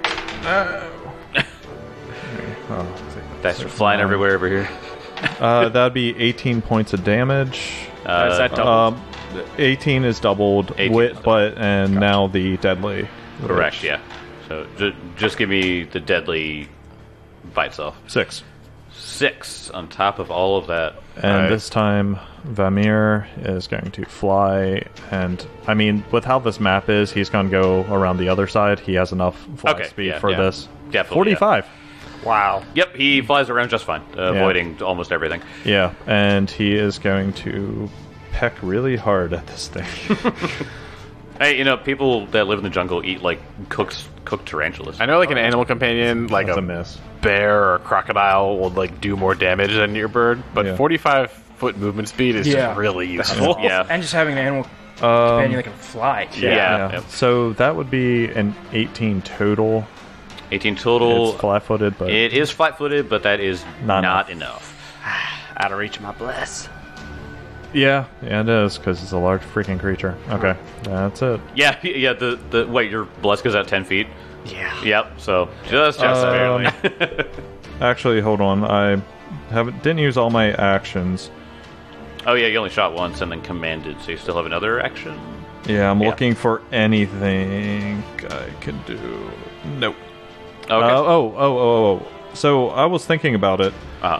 Oh, Dice are flying everywhere over here. that'd be 18 points of damage. Is that double? 18 is doubled 18 wit, is doubled. but now the deadly. Correct. Yeah. So just give me the deadly by itself. 6. 6 on top of all of that. And Alright. this time, Vamir is going to fly. And, I mean, with how this map is, he's going to go around the other side. He has enough fly Okay, speed yeah, for yeah. this. Definitely, 45. Wow. Yep, he flies around just fine, avoiding almost everything. Yeah, and he is going to peck really hard at this thing. Hey, people that live in the jungle eat like cooked tarantulas. I know, like an animal companion, like That's a a miss. bear or a crocodile, will like do more damage than your bird, but Yeah. 45-foot movement speed is Yeah. just really useful. Yeah. And just having an animal companion that can fly. Yeah. Yep. So that would be an 18 total. 18 total. It's flat-footed, but It is flat-footed, but that is Not not enough. enough. Out of reach of my bliss. yeah, it is because it's a large freaking creature. Okay, that's it. Yeah, yeah. The wait, your bless goes out 10 feet. Yeah. Yep. So just barely. Actually, hold on. I didn't use all my actions. Oh yeah, you only shot once and then commanded, so you still have another action. Yeah, I'm Yeah. looking for anything I can do. Nope. Okay. Oh. So I was thinking about it. Uh-huh.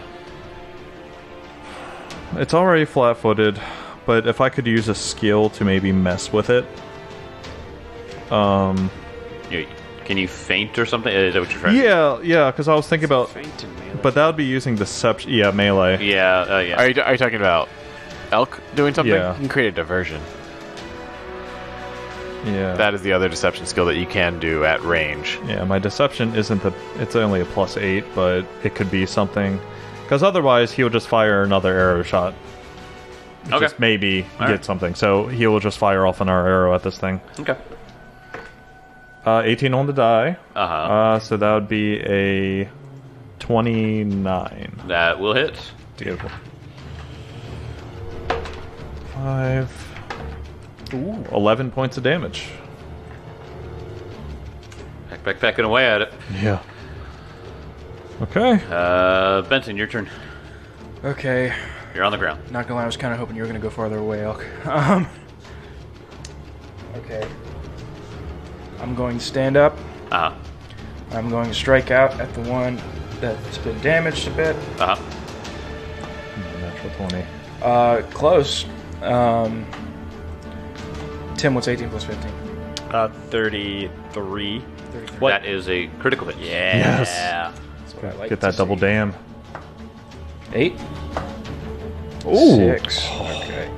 It's already flat-footed, but if I could use a skill to maybe mess with it. Can you feint or something? Is that what you're trying to do? Yeah, because I was thinking about, Faint and melee. but that would be using deception. Yeah, melee. Yeah, yeah. Are you talking about elk doing something? Yeah. You can create a diversion. Yeah. That is the other deception skill that you can do at range. Yeah, my deception isn't it's only a +8, but it could be something. Because otherwise, he'll just fire another arrow shot. Okay. Just maybe All get right. something. So he will just fire off another arrow at this thing. Okay. 18 on the die. Uh-huh. So that would be a 29. That will hit. Beautiful. 5. Ooh, 11 points of damage. Pecking away at it. Yeah. Okay. Benson, your turn. Okay. You're on the ground. Not gonna lie, I was kind of hoping you were gonna go farther away, Elk. Okay. I'm going to stand up. Uh-huh. I'm going to strike out at the one that's been damaged a bit. Uh-huh. Natural 20. Close. Tim, what's 18 plus 15? 33. 33. That is a critical hit. Yeah. Yes. That's what I like Get to that double see. damn. 8? Ooh. 6. Okay.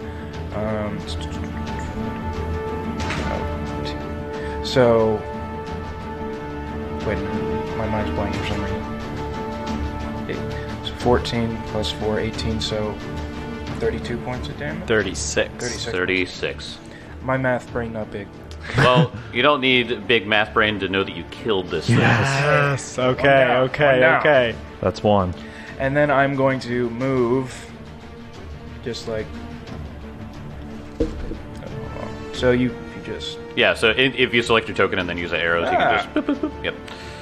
So, wait, my mind's blank for some reason. 8. So 14 plus 4, 18, so 32 points of damage? 36. 36. My math brain not big. Well, you don't need big math brain to know that you killed this thing. Yes. One down, one down. That's 1. And then I'm going to move, just like, so you just, Yeah, so if you select your token and then use the arrows, you can just... boop, boop, boop. Yep.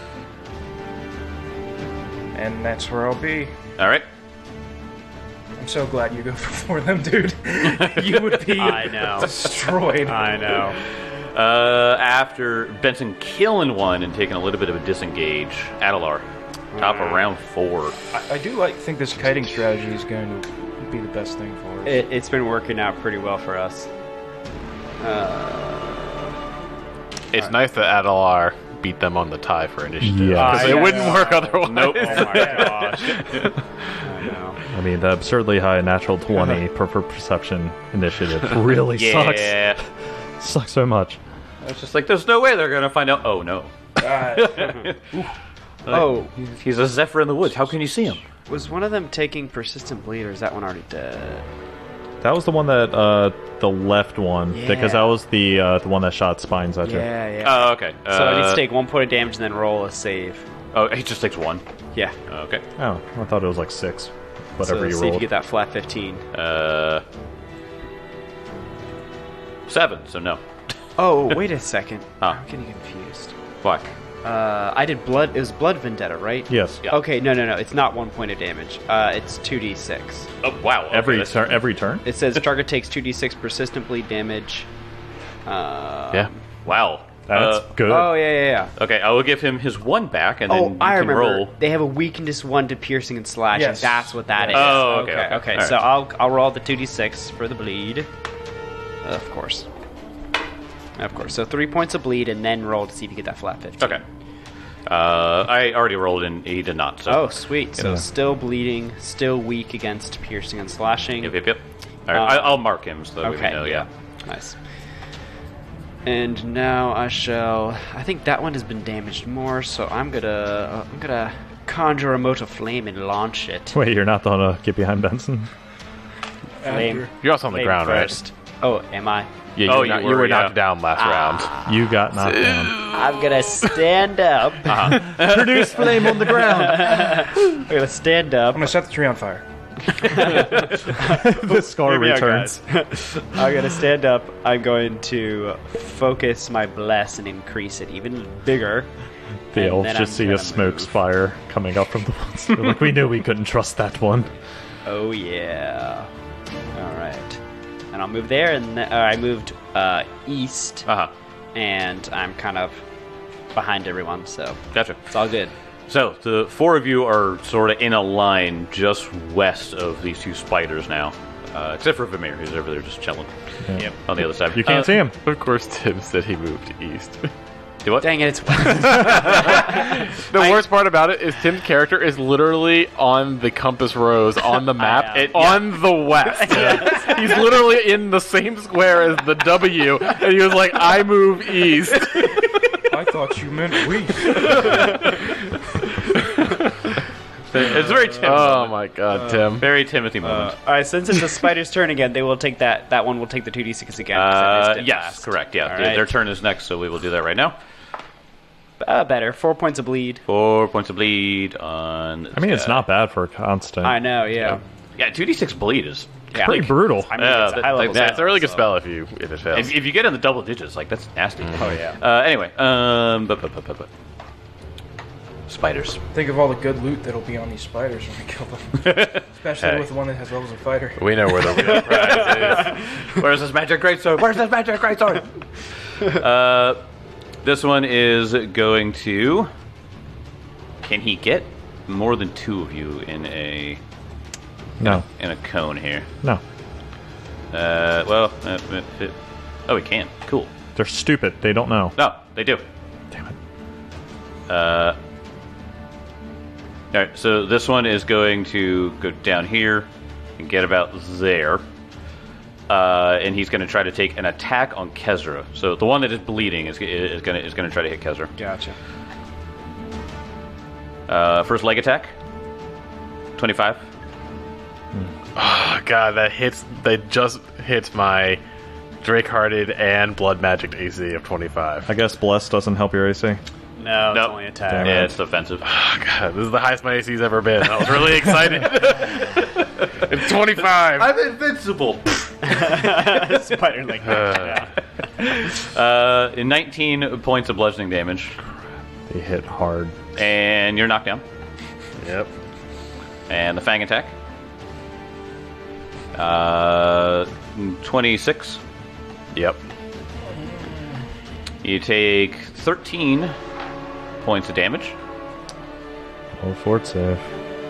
and that's where I'll be. All right. I'm so glad you go before them, dude. You would be I know. destroyed. I know. After Benson killing one and taking a little bit of a disengage, Adelar. Top of round 4. I do think this kiting strategy is going to be the best thing for us. It's been working out pretty well for us. It's nice that Adelar beat them on the tie for initiative. Yeah. Because it wouldn't work otherwise. Nope. Oh my gosh. I know. I mean, the absurdly high natural 20 for perception initiative really Yeah. sucks so much. It's just like, there's no way they're going to find out. Oh, no. Oh, He's a Zephyr in the woods. How can you see him? was one of them taking persistent bleed, or is that one already dead? That was the one that the left one, because that Yeah. was the one that shot spines at you. Yeah. Oh, okay. So I need to take 1 point of damage and then roll a save. Oh, he just takes 1. Yeah. Okay. Oh, I thought it was like 6. Whatever So you see if rolled. you get that flat 15. 7, so no. Oh, wait a second. Huh. I'm getting confused. Why? I did blood. It was blood vendetta, right? Yes. Yeah. Okay, no. It's not 1 point of damage. It's 2d6. Oh, wow. Okay, Every that's- every turn. It says target takes 2d6 persistent bleed damage. Yeah. Wow. That's good. Oh yeah. Okay, I will give him his 1 back, and then Oh, you I can remember. roll. They have a weakness 1 to piercing and slashing. Yes. That's what that is. Oh, okay. Okay. All So right. I'll roll the 2d6 for the bleed. Of course. So 3 points of bleed, and then roll to see if you get that flat 15. Okay. I already rolled, and he did not, so... Oh, sweet. So Yeah. still bleeding, still weak against piercing and slashing. Yep. All right, I'll mark him so that we Okay. know, yeah. Nice. And now I shall. I think that one has been damaged more, so I'm gonna conjure a mote of flame and launch it. Wait, you're not gonna get behind Benson? Flame. You're also on the Flame ground, first. Oh, am I? right? Yeah, Oh, you you were were, knocked yeah. down last round. You got knocked down. I'm gonna stand up. Produce flame on the ground. I'm gonna stand up. I'm gonna set the tree on fire. The scar Hear me out, returns. guys. I'm gonna stand up. I'm going to focus my bless and increase it even bigger. The And elves then just I'm see a gonna smoke move. spire coming up from the woods. They're like, we knew we couldn't trust that one. Oh yeah. All right. And I'll move there, and I moved east, Uh-huh. and I'm kind of behind everyone, so Gotcha. it's all good. So, the 4 of you are sort of in a line just west of these 2 spiders now. Except for Vamir, who's over there just chilling. Yeah. On the other side. You can't see him. Of course, Tim said he moved east. Do what? Dang it, it's west. The worst part about it is Tim's character is literally on the compass rose on the map on the west. He's literally in the same square as the W, and he was like, "I move east." I thought you meant we. It's very Tim. Oh my god, Tim. Very Timothy moment. All right, since it's the spider's turn again, they will take that. That one will take the 2d6 again. 'cause I missed it Yes, last. correct. Yeah, All their right. turn is next, so we will do that right now. Better. 4 points of bleed. 4 points of bleed on. I mean, it's not bad for a constant. I know. Yeah. Yeah, 2d6 bleed is. Yeah. Pretty brutal. I mean, Yeah, it's a that- high level that- spell, It's a really good so- spell if it fails. If you get in the double digits, like that's nasty. Oh yeah. Anyway, spiders. Think of all the good loot that'll be on these spiders when we kill them. Especially Hey. with the one that has levels of fighter. We know where the real prize is. Where's this magic greatsword? Where's this magic greatsword? This one is going to. Can he get more than 2 of you in a No. cone here? No. Oh, he can. Cool. They're stupid. They don't know. No, they do. Damn it. All right, so this one is going to go down here and get about there. And he's going to try to take an attack on Kezra. So the one that is bleeding is going to try to hit Kezra. Gotcha. First leg attack. 25. Oh, God, that just hits my Drake-Hearted and Blood Magic AC of 25. I guess Bless doesn't help your AC. No, it's Nope. only attack. Damn Yeah, it's offensive. Oh, God, this is the highest my AC's ever been. I was really excited. It's 25. I'm invincible. Spider like yeah. 19 points of bludgeoning damage, They hit hard. and you're knocked down. Yep. And the fang attack. 26. Yep. You take 13 points of damage. Oh, fort save.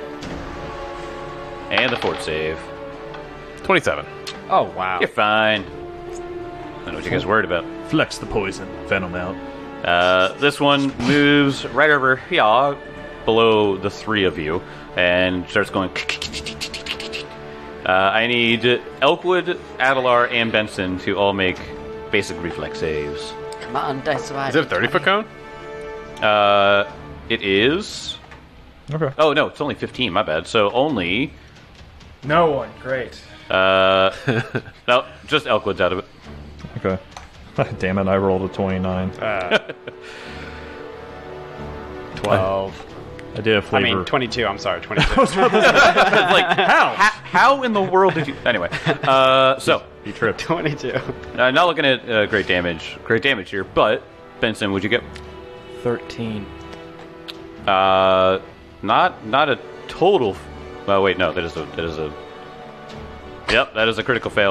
And the fort save. 27. Oh wow. You're fine. I don't know what you guys worried about. Flex the poison. Venom out. This one moves right over here, below the three of you, and starts going. I need Elkwood, Adelar, and Benson to all make basic reflex saves. Come on, dice Is it a 30-foot cone? It is. Okay. Oh no, it's only 15. My bad. So only. No one. Great. No, just Elkwood's out of it. Okay. Damn it, I rolled a 29. 12. I did a I flavor. mean, 22. I'm sorry, 22. Like how in the world did you? Anyway, so He tripped. 22. not looking at great damage here, but Benson, would you get? 13. Not a total. Well, wait, no, that is a. Yep, that is a critical fail.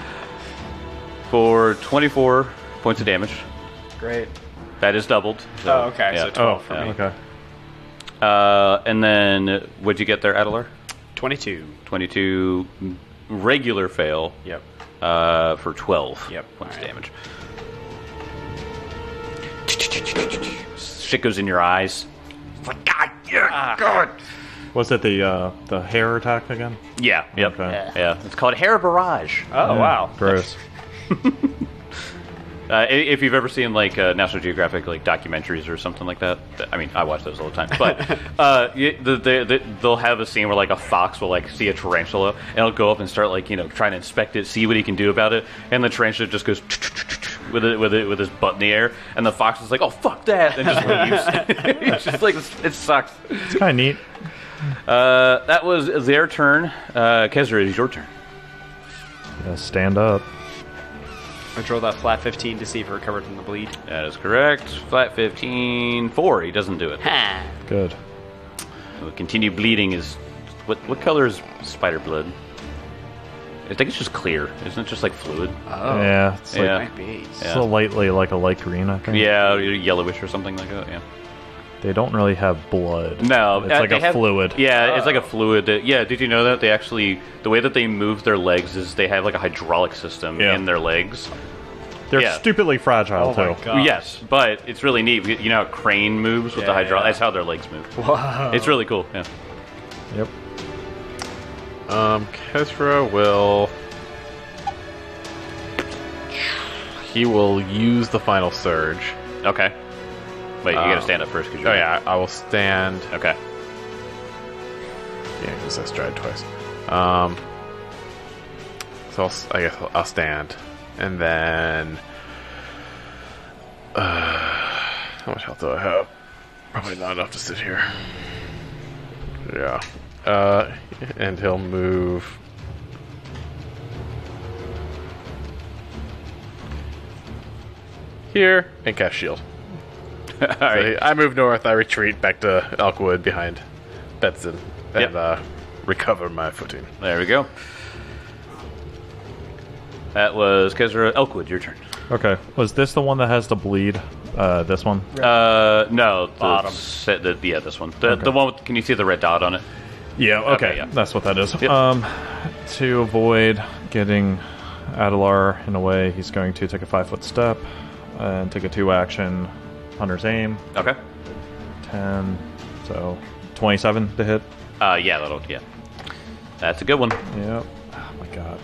For 24 points of damage. Great. That is doubled. So, Oh, okay. yeah. So 12 for me. Okay. And then what'd you get there, Adelar? 22. 22 regular fail. Yep. For 12 Yep. points of Alright. damage. Shit goes in your eyes. It's like, God, yeah, God. Was it the hair attack again? Yeah, yep. Okay. Yeah. It's called hair barrage. Oh, wow. Gross. If you've ever seen like National Geographic like documentaries or something like that, I mean, I watch those all the time. But they'll have a scene where like a fox will like see a tarantula and it'll go up and start like trying to inspect it, see what he can do about it, and the tarantula just goes with his butt in the air, and the fox is like, "Oh fuck that!" and just leaves. It's just like it sucks. It's kind of neat. That was their turn. Kezra, it is your turn. Yeah, stand up. I roll that flat 15 to see if it recovered from the bleed. That is correct. Flat 15, 4. He doesn't do it. Ha! Good. Continue bleeding is what color is spider blood? I think it's just clear. Isn't it just like fluid? Oh. Yeah, it's like Yeah. Might be. so lightly like a light green, I think. Yeah, yellowish or something like that. Yeah. They don't really have blood. No, It's like they a have- fluid. Yeah, it's like a fluid. Yeah, did you know that they actually the way that they move their legs is they have like a hydraulic system Yeah. in their legs. They're Yeah. stupidly fragile, Oh too. my God. Yes, but it's really neat. You know how a crane moves with the Yeah, hydraulic. yeah. That's how their legs move. Wow. It's really cool. Yeah. Yep. Kezra will. He will use the final surge. Okay. Wait, you gotta stand up first. Oh yeah, I will stand. Okay. Yeah, because I stride twice. So I guess I'll stand, and then how much health do I have? Probably not enough to sit here. Yeah. And he'll move. Here and cast shield. All right. I move north. I retreat back to Elkwood behind Benson and recover my footing. There we go. That was Kezra. Elkwood, your turn. Okay. Was this the one that has the bleed? This one? No, Bottom. Yeah, this one. The one with, can you see the red dot on it? Yeah, okay. yeah. That's what that is. Yep. To avoid getting Adelar in a way, he's going to take a 5-foot step and take a 2-action Hunter's Aim. Okay. 10, so 27 to hit. Yeah. That's a good one. Yep. Oh my god.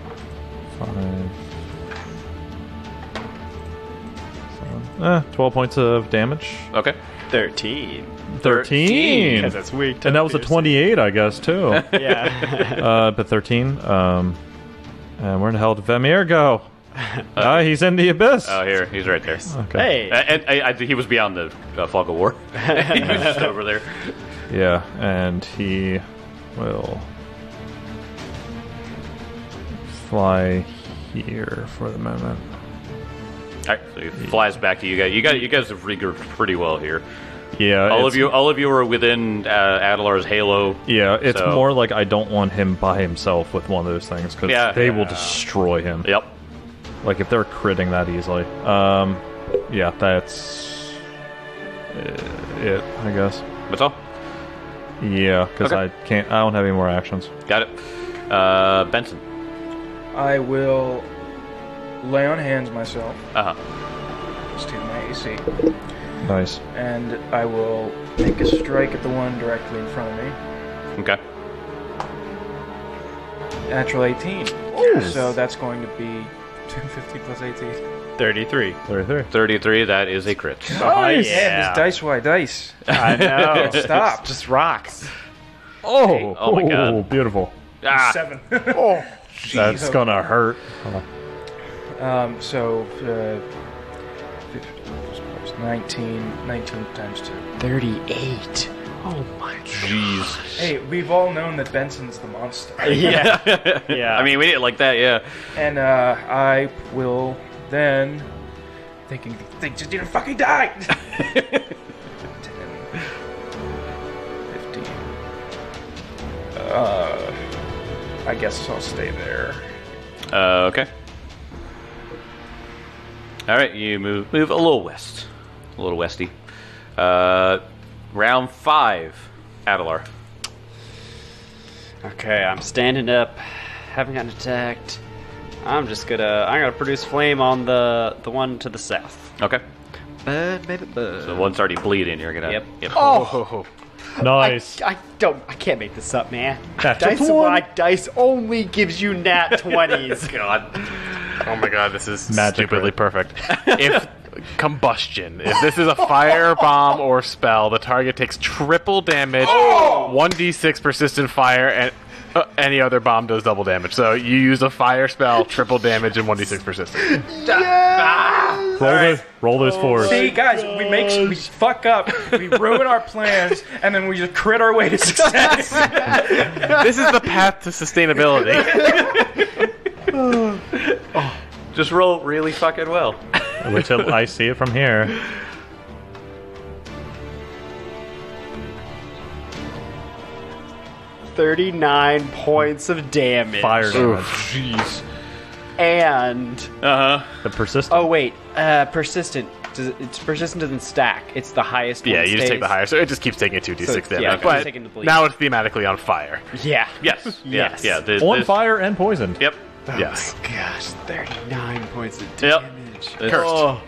5. 12 points of damage. Okay. 13. 13! Because it's weak. to And that was a piercing. 28, I guess, too. Yeah. But 13. And where in the hell did Vemir go? He's in the abyss. Oh, here. He's right there. Okay. Hey. And he was beyond the fog of war. He was just over there. Yeah, and he will fly here for the moment. All right, so he flies back to you guys. You guys have regrouped pretty well here. Yeah, All it's- of you are within Adelar's halo. Yeah, it's So- more like I don't want him by himself with one of those things because Yeah. they will destroy him. Yep. Like if they're critting that easily. Yeah, that's it, I guess. That's all. Yeah, because Okay. I don't have any more actions. Got it. Benson. I will lay on hands myself. Uh huh. Let's do my AC. Nice. And I will make a strike at the one directly in front of me. Okay. Natural 18. So that's going to be 250 plus 18. 33. 33. 33. That is a crit. Nice! yeah. Man, this dice why dice. I know. Stop. Just rocks. Oh, Oh my God. Beautiful. Ah, 7. That's gonna hurt. So, 19 times 2. 38. Oh my jeez. Hey, we've all known that Benson's the monster. Yeah. Yeah. I mean, we didn't like that. Yeah. And I will then, thinking the thing just didn't fucking die. 10, 15. I guess I'll stay there. Okay. All right, you move a little west, a little westy. Round 5, Adelar. Okay, I'm standing up, haven't gotten attacked. I'm gonna produce flame on the one to the south. Okay. Bud, baby, bud. The one's already bleeding. You're gonna. Yep. Oh, Nice. I can't make this up, man. Natural Dice, 20. dice only gives you nat 20s. God. oh my god, this is Magic stupidly crit. perfect. If combustion, if this is a fire, bomb, or spell, the target takes triple damage, 1d6 persistent fire, and any other bomb does double damage. So you use a fire spell, triple damage, and 1d6 persistent. Roll those fours. See, guys, we fuck up, we ruin our plans, and then we just crit our way to success. This is the path to sustainability. Just roll really fucking well. Wait till I see it from here. $39 points of damage. Fire damage. Jeez. And The persistent. oh wait, persistent. It's persistent doesn't stack. It's the highest. Yeah, one you just take stays. the higher, so it just keeps taking 2d6 So, damage. yeah, it keeps but taking the bleed. now it's thematically on fire. Yeah. Yes. Yes. Yeah. Yeah. On fire and poisoned. Yep. Yes. Gosh, 39 points of Yep. damage. Cursed.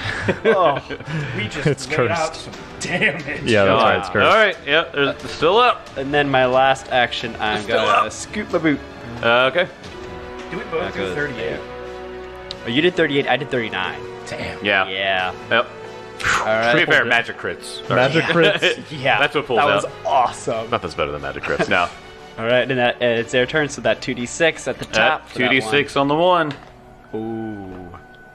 We just It's laid cursed. out some damage. Yeah, that's right. It's All cursed. right. Yep. It's still up. And then my last action, I'm gonna scoop my boot. Okay. Do we both That do goes 38? Oh, you did 38. I did 39. Damn. Yeah. Yeah. Yep. All To be right. fair, magic crits. Magic crits. Yeah. That's what pulls That out. was awesome. Nothing's better than magic crits. No. All right, and that it's their turn. So that 2d6 at the top. for that 2d6 on the one. one. Ooh.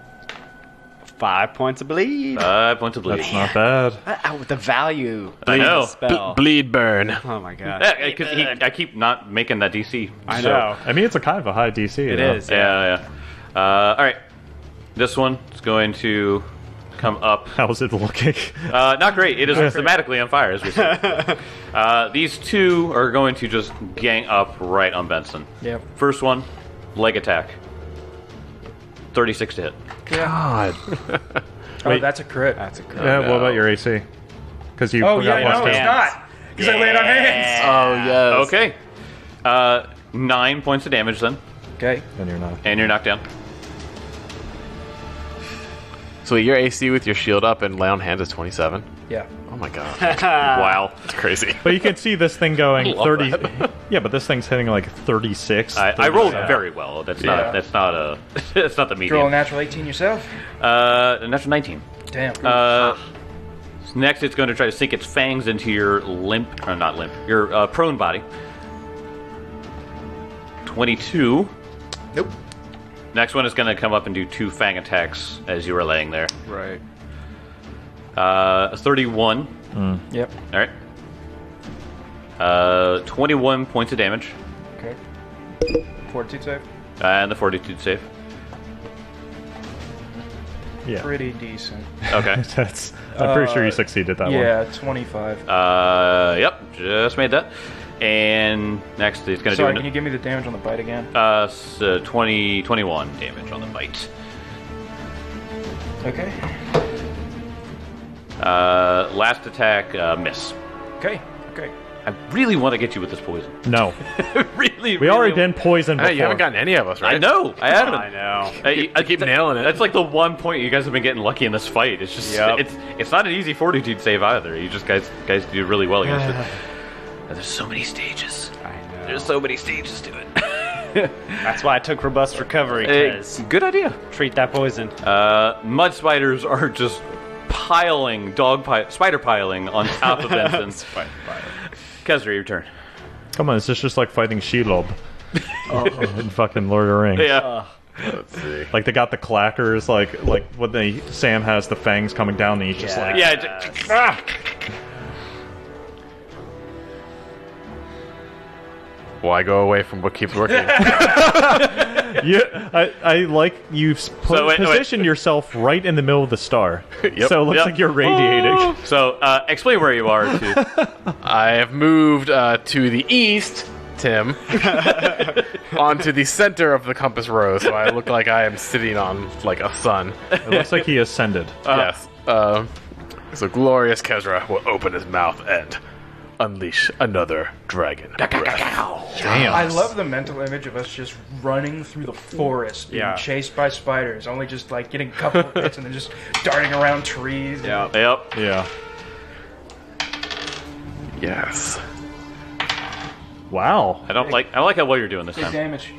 5 points of bleed. 5 points of bleed. That's not bad. With the value. I know. Of the spell. Bleed burn. Oh my god. Yeah, I keep not making that DC. I so- know. I mean, it's a kind of a high DC. It is. Yeah. All right. This one is going to come up. How's it looking? Not great. It is thematically on fire, as we said. These two are going to just gang up right on Benson. Yep. First one, leg attack. 36 to hit. God. Oh, that's a crit. That's a crit. Yeah, what about your AC? Because you Oh, forgot yeah, no, one it's too. not. Because I laid on hands. Oh, yes. Okay. 9 points of damage then, Okay. And you're not. and you're knocked down. So your AC with your shield up and lay on hands is 27? Yeah. Oh my god. Wow. That's crazy. But you can see this thing going love 30. Yeah, but this thing's hitting like 36. I rolled 37. very well. That's Yeah. not. That's not a. That's not the You roll a median. natural 18 yourself? Natural 19. Damn. Next, it's going to try to sink its fangs into your limp, or not limp, your prone body. 22. Nope. Next one is going to come up and do 2 fang attacks as you were laying there. Right. 31. Yep. All right. 21 points of damage, Okay. Fortitude save? and the fortitude save. Yeah. Pretty decent. Okay. That's. I'm pretty sure you succeeded that one. Yeah, 25. Yep, just made that. And next, it's going to Sorry, do can you give me the damage on the bite again? 21 damage on the bite. Okay. Last attack, miss. Okay. Okay. I really want to get you with this poison. No. really, We already been poisoned before. Hey, you haven't gotten any of us, right? I know. I haven't. I know. I keep nailing it. That's like the one point you guys have been getting lucky in this fight. It's just Yep. it's not an easy fortitude save either. You just guys do really well against it. And there's so many stages. I know. There's so many stages to it. That's why I took robust recovery. 'Cause Good idea. treat that poison. Mud spiders are just spider piling on top of Benson. Kezra, your turn. Come on, is this just like fighting Shelob? In fucking Lord of the Rings. Yeah. Let's see. Like they got the clackers, like when Sam has the fangs coming down, and he's just like, Yeah. Why go away from what keeps working? Yeah, I like you've positioned yourself right in the middle of the star. Yep. So it looks Yep. like you're radiating. So, explain where you are to. I have moved to the east, Tim, onto the center of the compass rose, so I look like I am sitting on like a sun. It looks like he ascended. Yes. So glorious Kezra will open his mouth and unleash another dragon. Damn. I love the mental image of us just running through the forest, being Yeah. chased by spiders, only just like getting a couple of hits and then just darting around trees. Yeah. Yep. Yeah. Yes. Wow. I like how well you're doing this Big time. damage.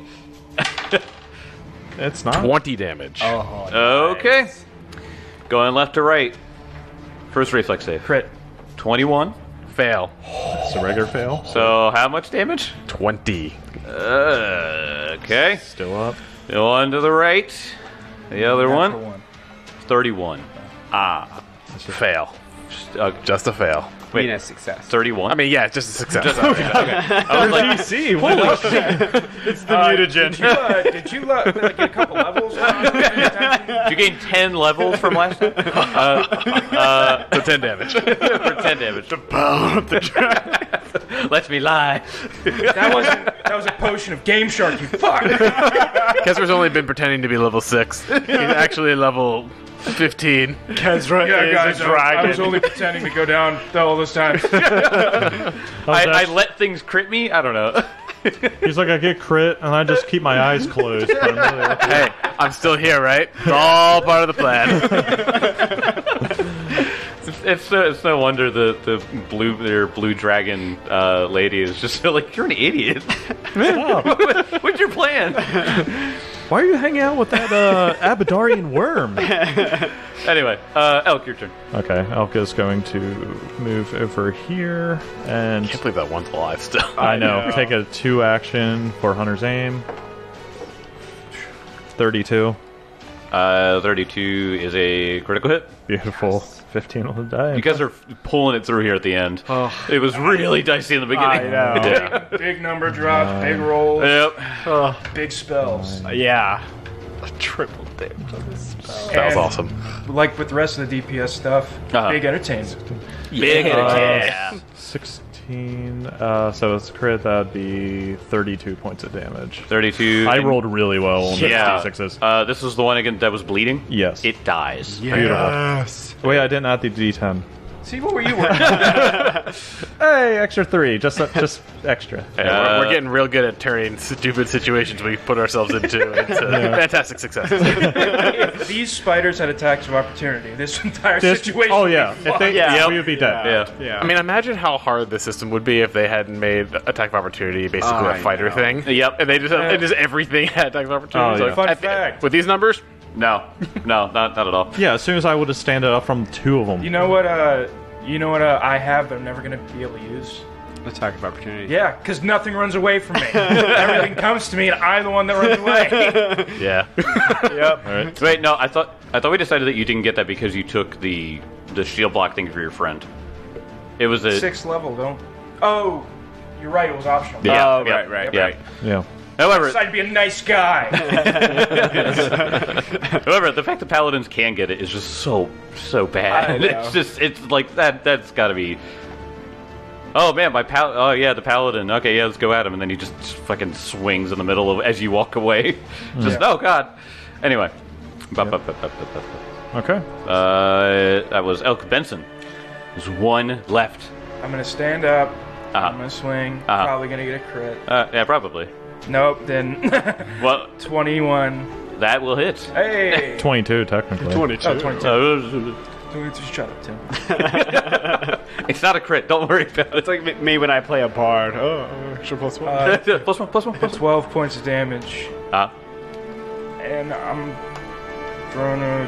It's not. 20 damage. Okay. Going left to right. First reflex save. Crit. 21. Fail. It's a regular fail. So how much damage? 20. Okay. Still up. The one to the right. The other Natural one. 31. Fail. Just a fail. Wait, Mean a success. 31. I mean, yeah, it's just a success. I was like, DC. Holy shit. It's the mutagen. Did you like, get a couple levels? did you gain 10 levels from last time? So 10 damage. For 10 damage. The power of the dragon. Let me lie. That was a potion of Game Shark, you fuck! Kezra's only been pretending to be level 6. He's actually level 15. Kezra Yeah, guys, I was only pretending to go down all this time. I let things crit me? I don't know. He's like, I get crit, and I just keep my eyes closed. But I'm really Hey, I'm still here, right? It's all part of the plan. It's no wonder the blue dragon lady is just like, you're an idiot. What's your plan? Why are you hanging out with that Abadarian worm? Anyway, Elk, your turn. Okay, Elka's going to move over here, and I can't believe that one's alive still. I know. Take a 2 action for Hunter's Aim. 32. 32 is a critical hit. Beautiful. 15 on the die. You guys are pulling it through here at the end. It was really dicey in the beginning. I know. Yeah. Big number drops, big rolls, Yep. big spells. Yeah. A triple damage on this spell. That was And awesome. Like with the rest of the DPS stuff, big entertainment. Big Yeah. 16. So it's crit, that'd be 32 points of damage. 32. I rolled really well on Yeah. the D6s. This is the one again that was bleeding. Yes. It dies. Beautiful. Wait, I didn't add the D10. See, what were you working on? Hey, extra 3. Just extra. Yeah, we're getting real good at turning stupid situations we put ourselves into fantastic successes. If these spiders had attacks of opportunity, this entire situation Oh, would be yeah. If fucked. they, Yeah. we would be dead. Yeah. I mean, imagine how hard the system would be if they hadn't made attack of opportunity basically Oh, a I fighter know. thing. Yep. And they just everything had attack of opportunity. Oh, So yeah. Fun I thi- fact. with these numbers, No, not at all. Yeah, as soon as I would have stand up from 2 of them. You know what? I have that I'm never gonna be able to use. Attack of opportunity. Yeah, because nothing runs away from me. Everything comes to me, and I'm the one that runs away. yeah. Yep. All right. Wait, no, I thought we decided that you didn't get that because you took the shield block thing for your friend. It was a 6th level, don't. Oh, you're right. It was optional. yeah, Oh, yeah, right, yeah. right. Yeah. However, Decided to be a nice guy. however, the fact that paladins can get it is just so bad. I know. It's like that. That's got to be. Oh man, oh yeah, the paladin. Okay, yeah, let's go at him, and then he just fucking swings in the middle of as you walk away. Just Yeah. oh god. Anyway, Okay. that was Elk Benson. There's one left. I'm gonna stand up, I'm gonna swing. Uh-huh. Probably gonna get a crit. Yeah, probably. Nope. Then Well, 21. that will hit. Hey. 22 technically. 22. Oh, 22. Just shut up, Tim. It's not a crit. Don't worry about it. It's like me when I play a bard. Oh, extra +1. Plus one, plus one, plus one. 12 points of damage, and I'm throwing a.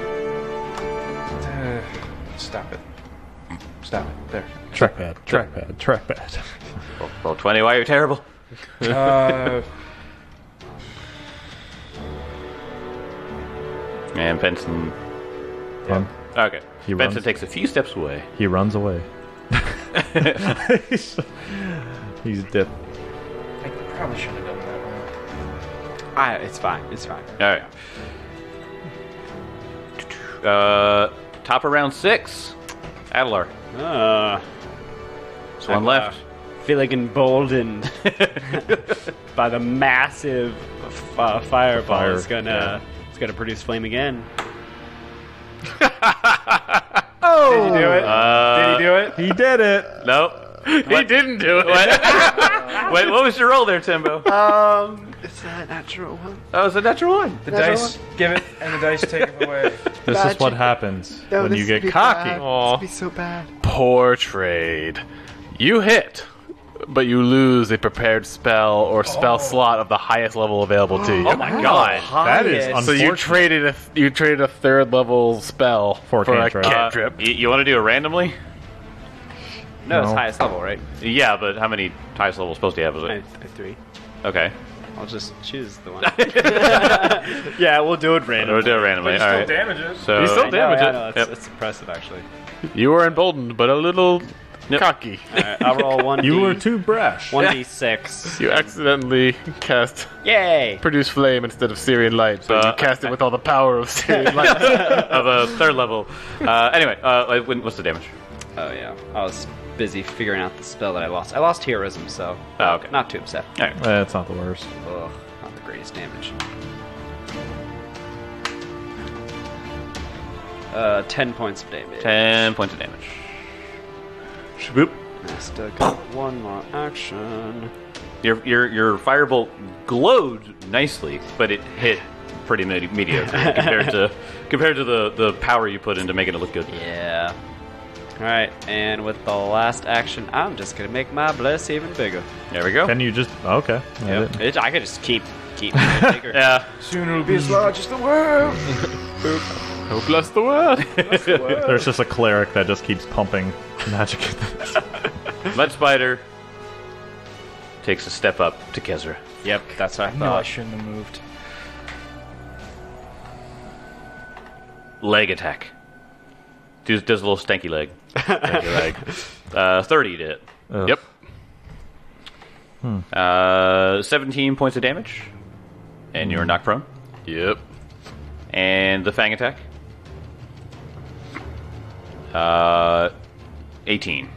Stop it. Stop it. There. Trackpad. Roll 20. Why are you terrible? And Benson. Run. Okay. He Benson runs. takes a few steps away. He runs away. He's dead. I probably should have done that. It's fine. It's fine. All right. Top of round 6. Adelar. There's one left. Feeling emboldened by the massive fireball. Fire, It's gonna produce flame again. Oh! Did he do it? Did he do it? He did it. Nope. He didn't do it. Wait, what was your roll there, Timbo? It's a natural one. Oh, it's a natural one. The dice give it, and the dice take it away. This is what happens when you get cocky. Aw. Be so bad. Poor trade. You hit, but you lose a prepared spell or spell slot of the highest level available to you. Oh my god. That is Highest. So you unfortunate. traded a third level spell For a a cantrip. cantrip. You want to do it randomly? No, it's No. highest level, right? Yeah, but how many highest level supposed to have? Is I it? have 3. Okay. I'll just choose the one. Yeah, we'll do it randomly. We'll do it randomly. All right. damages. So You still I know, damage I it. know, Yep. it's impressive, actually. You were emboldened, but a little Yep. cocky. All right, I'll roll 1d. You were too brash. 1d6. You accidentally cast Yay! produce flame instead of Syrian light, but you cast it with all the power of Syrian light. of a third level. Anyway, what's the damage? Oh, yeah. I was busy figuring out the spell that I lost. I lost heroism, so Oh, okay. not too upset. All right. That's not the worst. Ugh, not the greatest damage. 10 points of damage. 10 points of damage. Shboop. I still got one more action. Your firebolt glowed nicely, but it hit pretty mediocre compared to the power you put into making it look good. Yeah. Alright, and with the last action, I'm just gonna make my bless even bigger. There we go. Can you just... Okay. I could just keep making it bigger. Yeah. Soon it'll be as large as the world. Oh, bless the world. There's just a cleric that just keeps pumping magic. Mud Spider takes a step up to Kezra. Yep, that's what I No, I thought. shouldn't have moved. Leg attack. Does a little stanky leg. 30 to hit. Yep. 17 points of damage. And you're knocked prone. Yep. And the Fang attack. 18.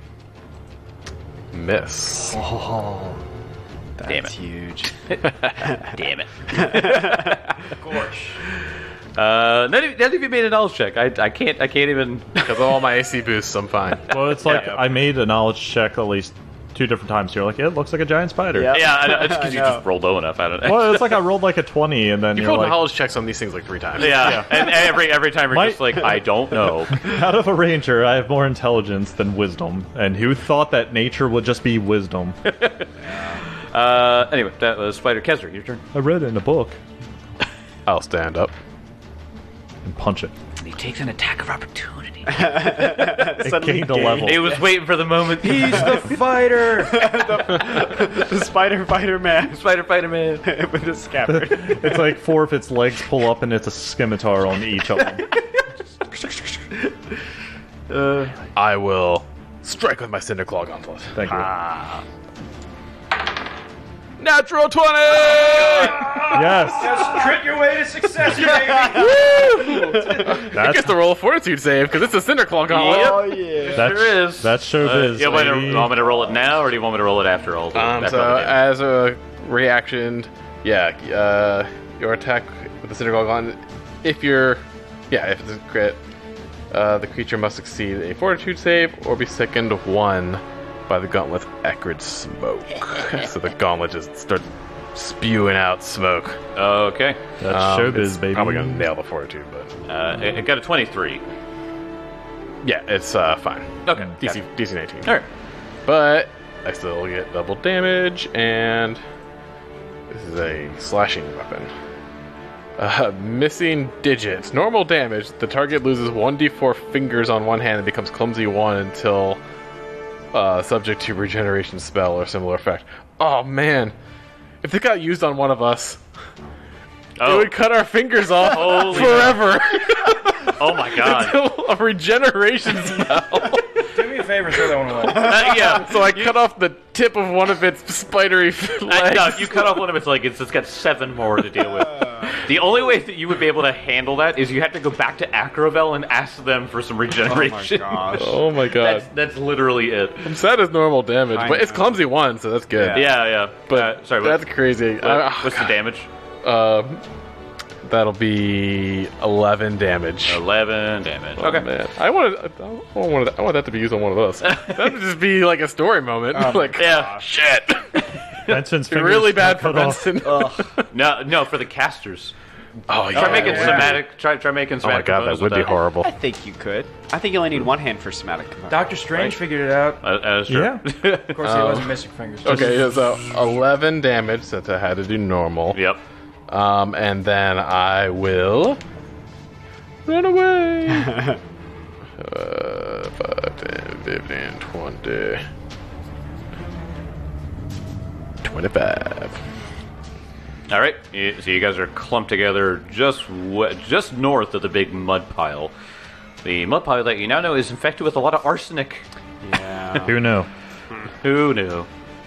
Miss. Damn it. Huge. Damn it. Gosh. None of you made a knowledge check. I can't even. Because of all my AC boosts, I'm fine. Well, it's like Yeah. I made a knowledge check at least 2 different times. You're like, it looks like a giant spider. Yeah. Yeah, I know, it's because you I know. just rolled low enough. I don't know. Well, it's like I rolled like a 20, and then You you're pulled like, knowledge checks on these things like 3 times. Yeah, and every time you're My- just like, I don't know. out of a ranger, I have more intelligence than wisdom. And who thought that nature would just be wisdom? Anyway, that was Spider Kezra. Your turn. I read it in a book. I'll stand up. And punch it. He takes an attack of opportunity. It gained a level. He was waiting for the moment. He's the fighter. The Spider Man Spider Fighter Man. with a scabbard. It's like 4 of its legs pull up, and it's a scimitar on each of them. I will strike with my Cinderclaw Gauntlet. Thank you. Natural 20! Yes! Crit your way to success, baby. I That's, gets to roll a fortitude save because it's a Cinderclaw Gauntlet. Oh, yeah. that's, Sure is. That's showbiz. You want me lady. to roll it now, or do you want me to roll it after all? after So all the damage? as a reaction, your attack with the Cinderclaw Gauntlet, if it's a crit, the creature must succeed a fortitude save or be sickened 1 by the gauntlet acrid smoke. So the gauntlet just starts spewing out smoke. Okay. That's showbiz, it's baby. probably gonna nail the fortitude, but It got a 23. yeah, it's fine. Okay. DC 19. All right. But I still get double damage, and this is a slashing weapon. Missing digits. Normal damage. The target loses 1d4 fingers on one hand and becomes clumsy 1 until subject to regeneration spell or similar effect. Oh man. If it got used on one of us, it would cut our fingers off Holy forever. Oh my god. Until a regeneration spell. Do me a favor, throw that one away. Yeah. So I cut off the tip of one of its spidery legs. No, you cut off one of its legs. It's got 7 more to deal with. The only way that you would be able to handle that is you have to go back to Acrovel and ask them for some regeneration. Oh my god. That's literally it. I'm sad it's normal damage, but it's clumsy 1, so that's good. Yeah. But sorry, that's crazy. what's the damage? That'll be 11 damage. 11 damage. Oh, Okay. man. I want that to be used on one of us. That would just be like a story moment. Like, Yeah. shit. Benson's fingers Really bad got for cut off. Benson. No, for the casters. Oh, yeah. Try making yeah. somatic. Try making Oh my somatic. god, that components would with be horrible. I think you could. I think you only need one hand for somatic component. Doctor Strange figured it out. That's true. Yeah. Of course, he wasn't missing fingers. Okay, yeah, so 11 damage since I had to do normal. Yep. And then I will run away. 5, 10, 15, 20, 25. All right. So you guys are clumped together just north of the big mud pile. The mud pile that you now know is infected with a lot of arsenic. Yeah. Who knew? Who knew?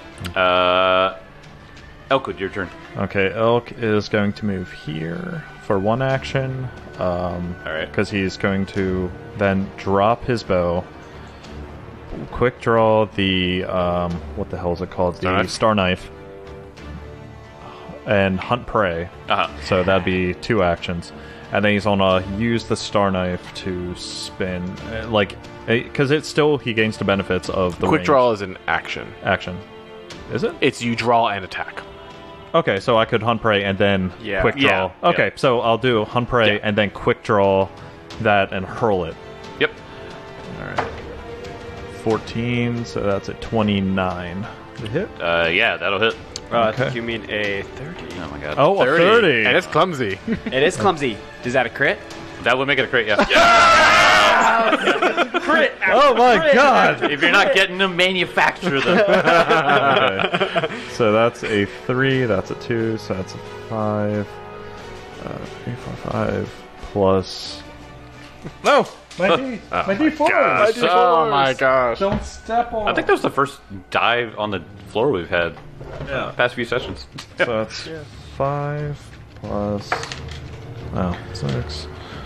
Elkwood, your turn. Okay, Elk is going to move here for one action. All right. Because he's going to then drop his bow. Quick draw the what the hell is it called? Star The knife? star knife. And hunt prey. Uh-huh. So that'd be 2 actions. And then he's gonna use the star knife to spin, because it's still he gains the benefits of the Quick range draw is an action. action. Is it? It's you draw and attack. Okay, so I could hunt prey and then quick draw. Yeah, Okay, yeah. so I'll do hunt prey Yeah. and then quick draw that and hurl it. Yep. All right. 14, so that's a 29. The hit? Yeah, that'll hit. Okay. You mean a 30? Oh my god. Oh, a 30. And it's clumsy. It is clumsy. Is that a crit? That would make it a crit. Yeah. Crit! Oh my god! If you're not getting them, manufacture them. Okay. So that's a 3, that's a 2, so that's a 5. 3, 4, 5 plus. No! My D4! Gosh. Oh my gosh. Don't step on I think that was the first dive on the floor we've had. Past few sessions. So that's 5 plus. Oh, 6.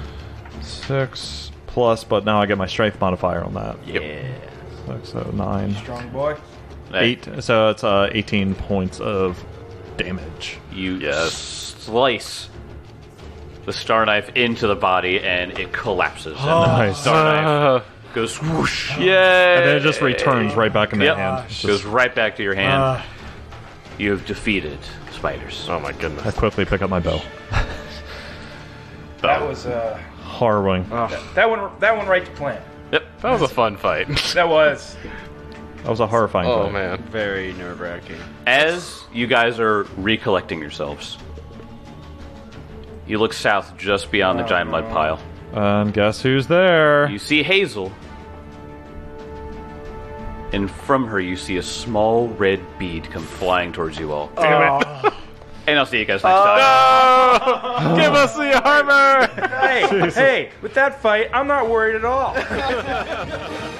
6 plus, but now I get my strength modifier on that. Yeah. 6, so 9. Strong boy. 8, so it's 18 points of damage. You slice the star knife into the body, and it collapses. And the Nice. star knife goes swoosh. Yay! And then it just returns right back in the Yep. hand. It's Goes just, right back to your hand. You have defeated spiders. Oh my I goodness. quickly pick up my bow. That was Harrowing. that one right to plan. Yep. That was a fun fight. That was. That was a horrifying Oh fight. man. Very nerve-wracking. As you guys are recollecting yourselves, you look south just beyond the giant mud pile. And guess who's there? You see Hazel. And from her, you see a small red bead come flying towards you all. And I'll see you guys next time. Give us the armor! Hey, with that fight, I'm not worried at all.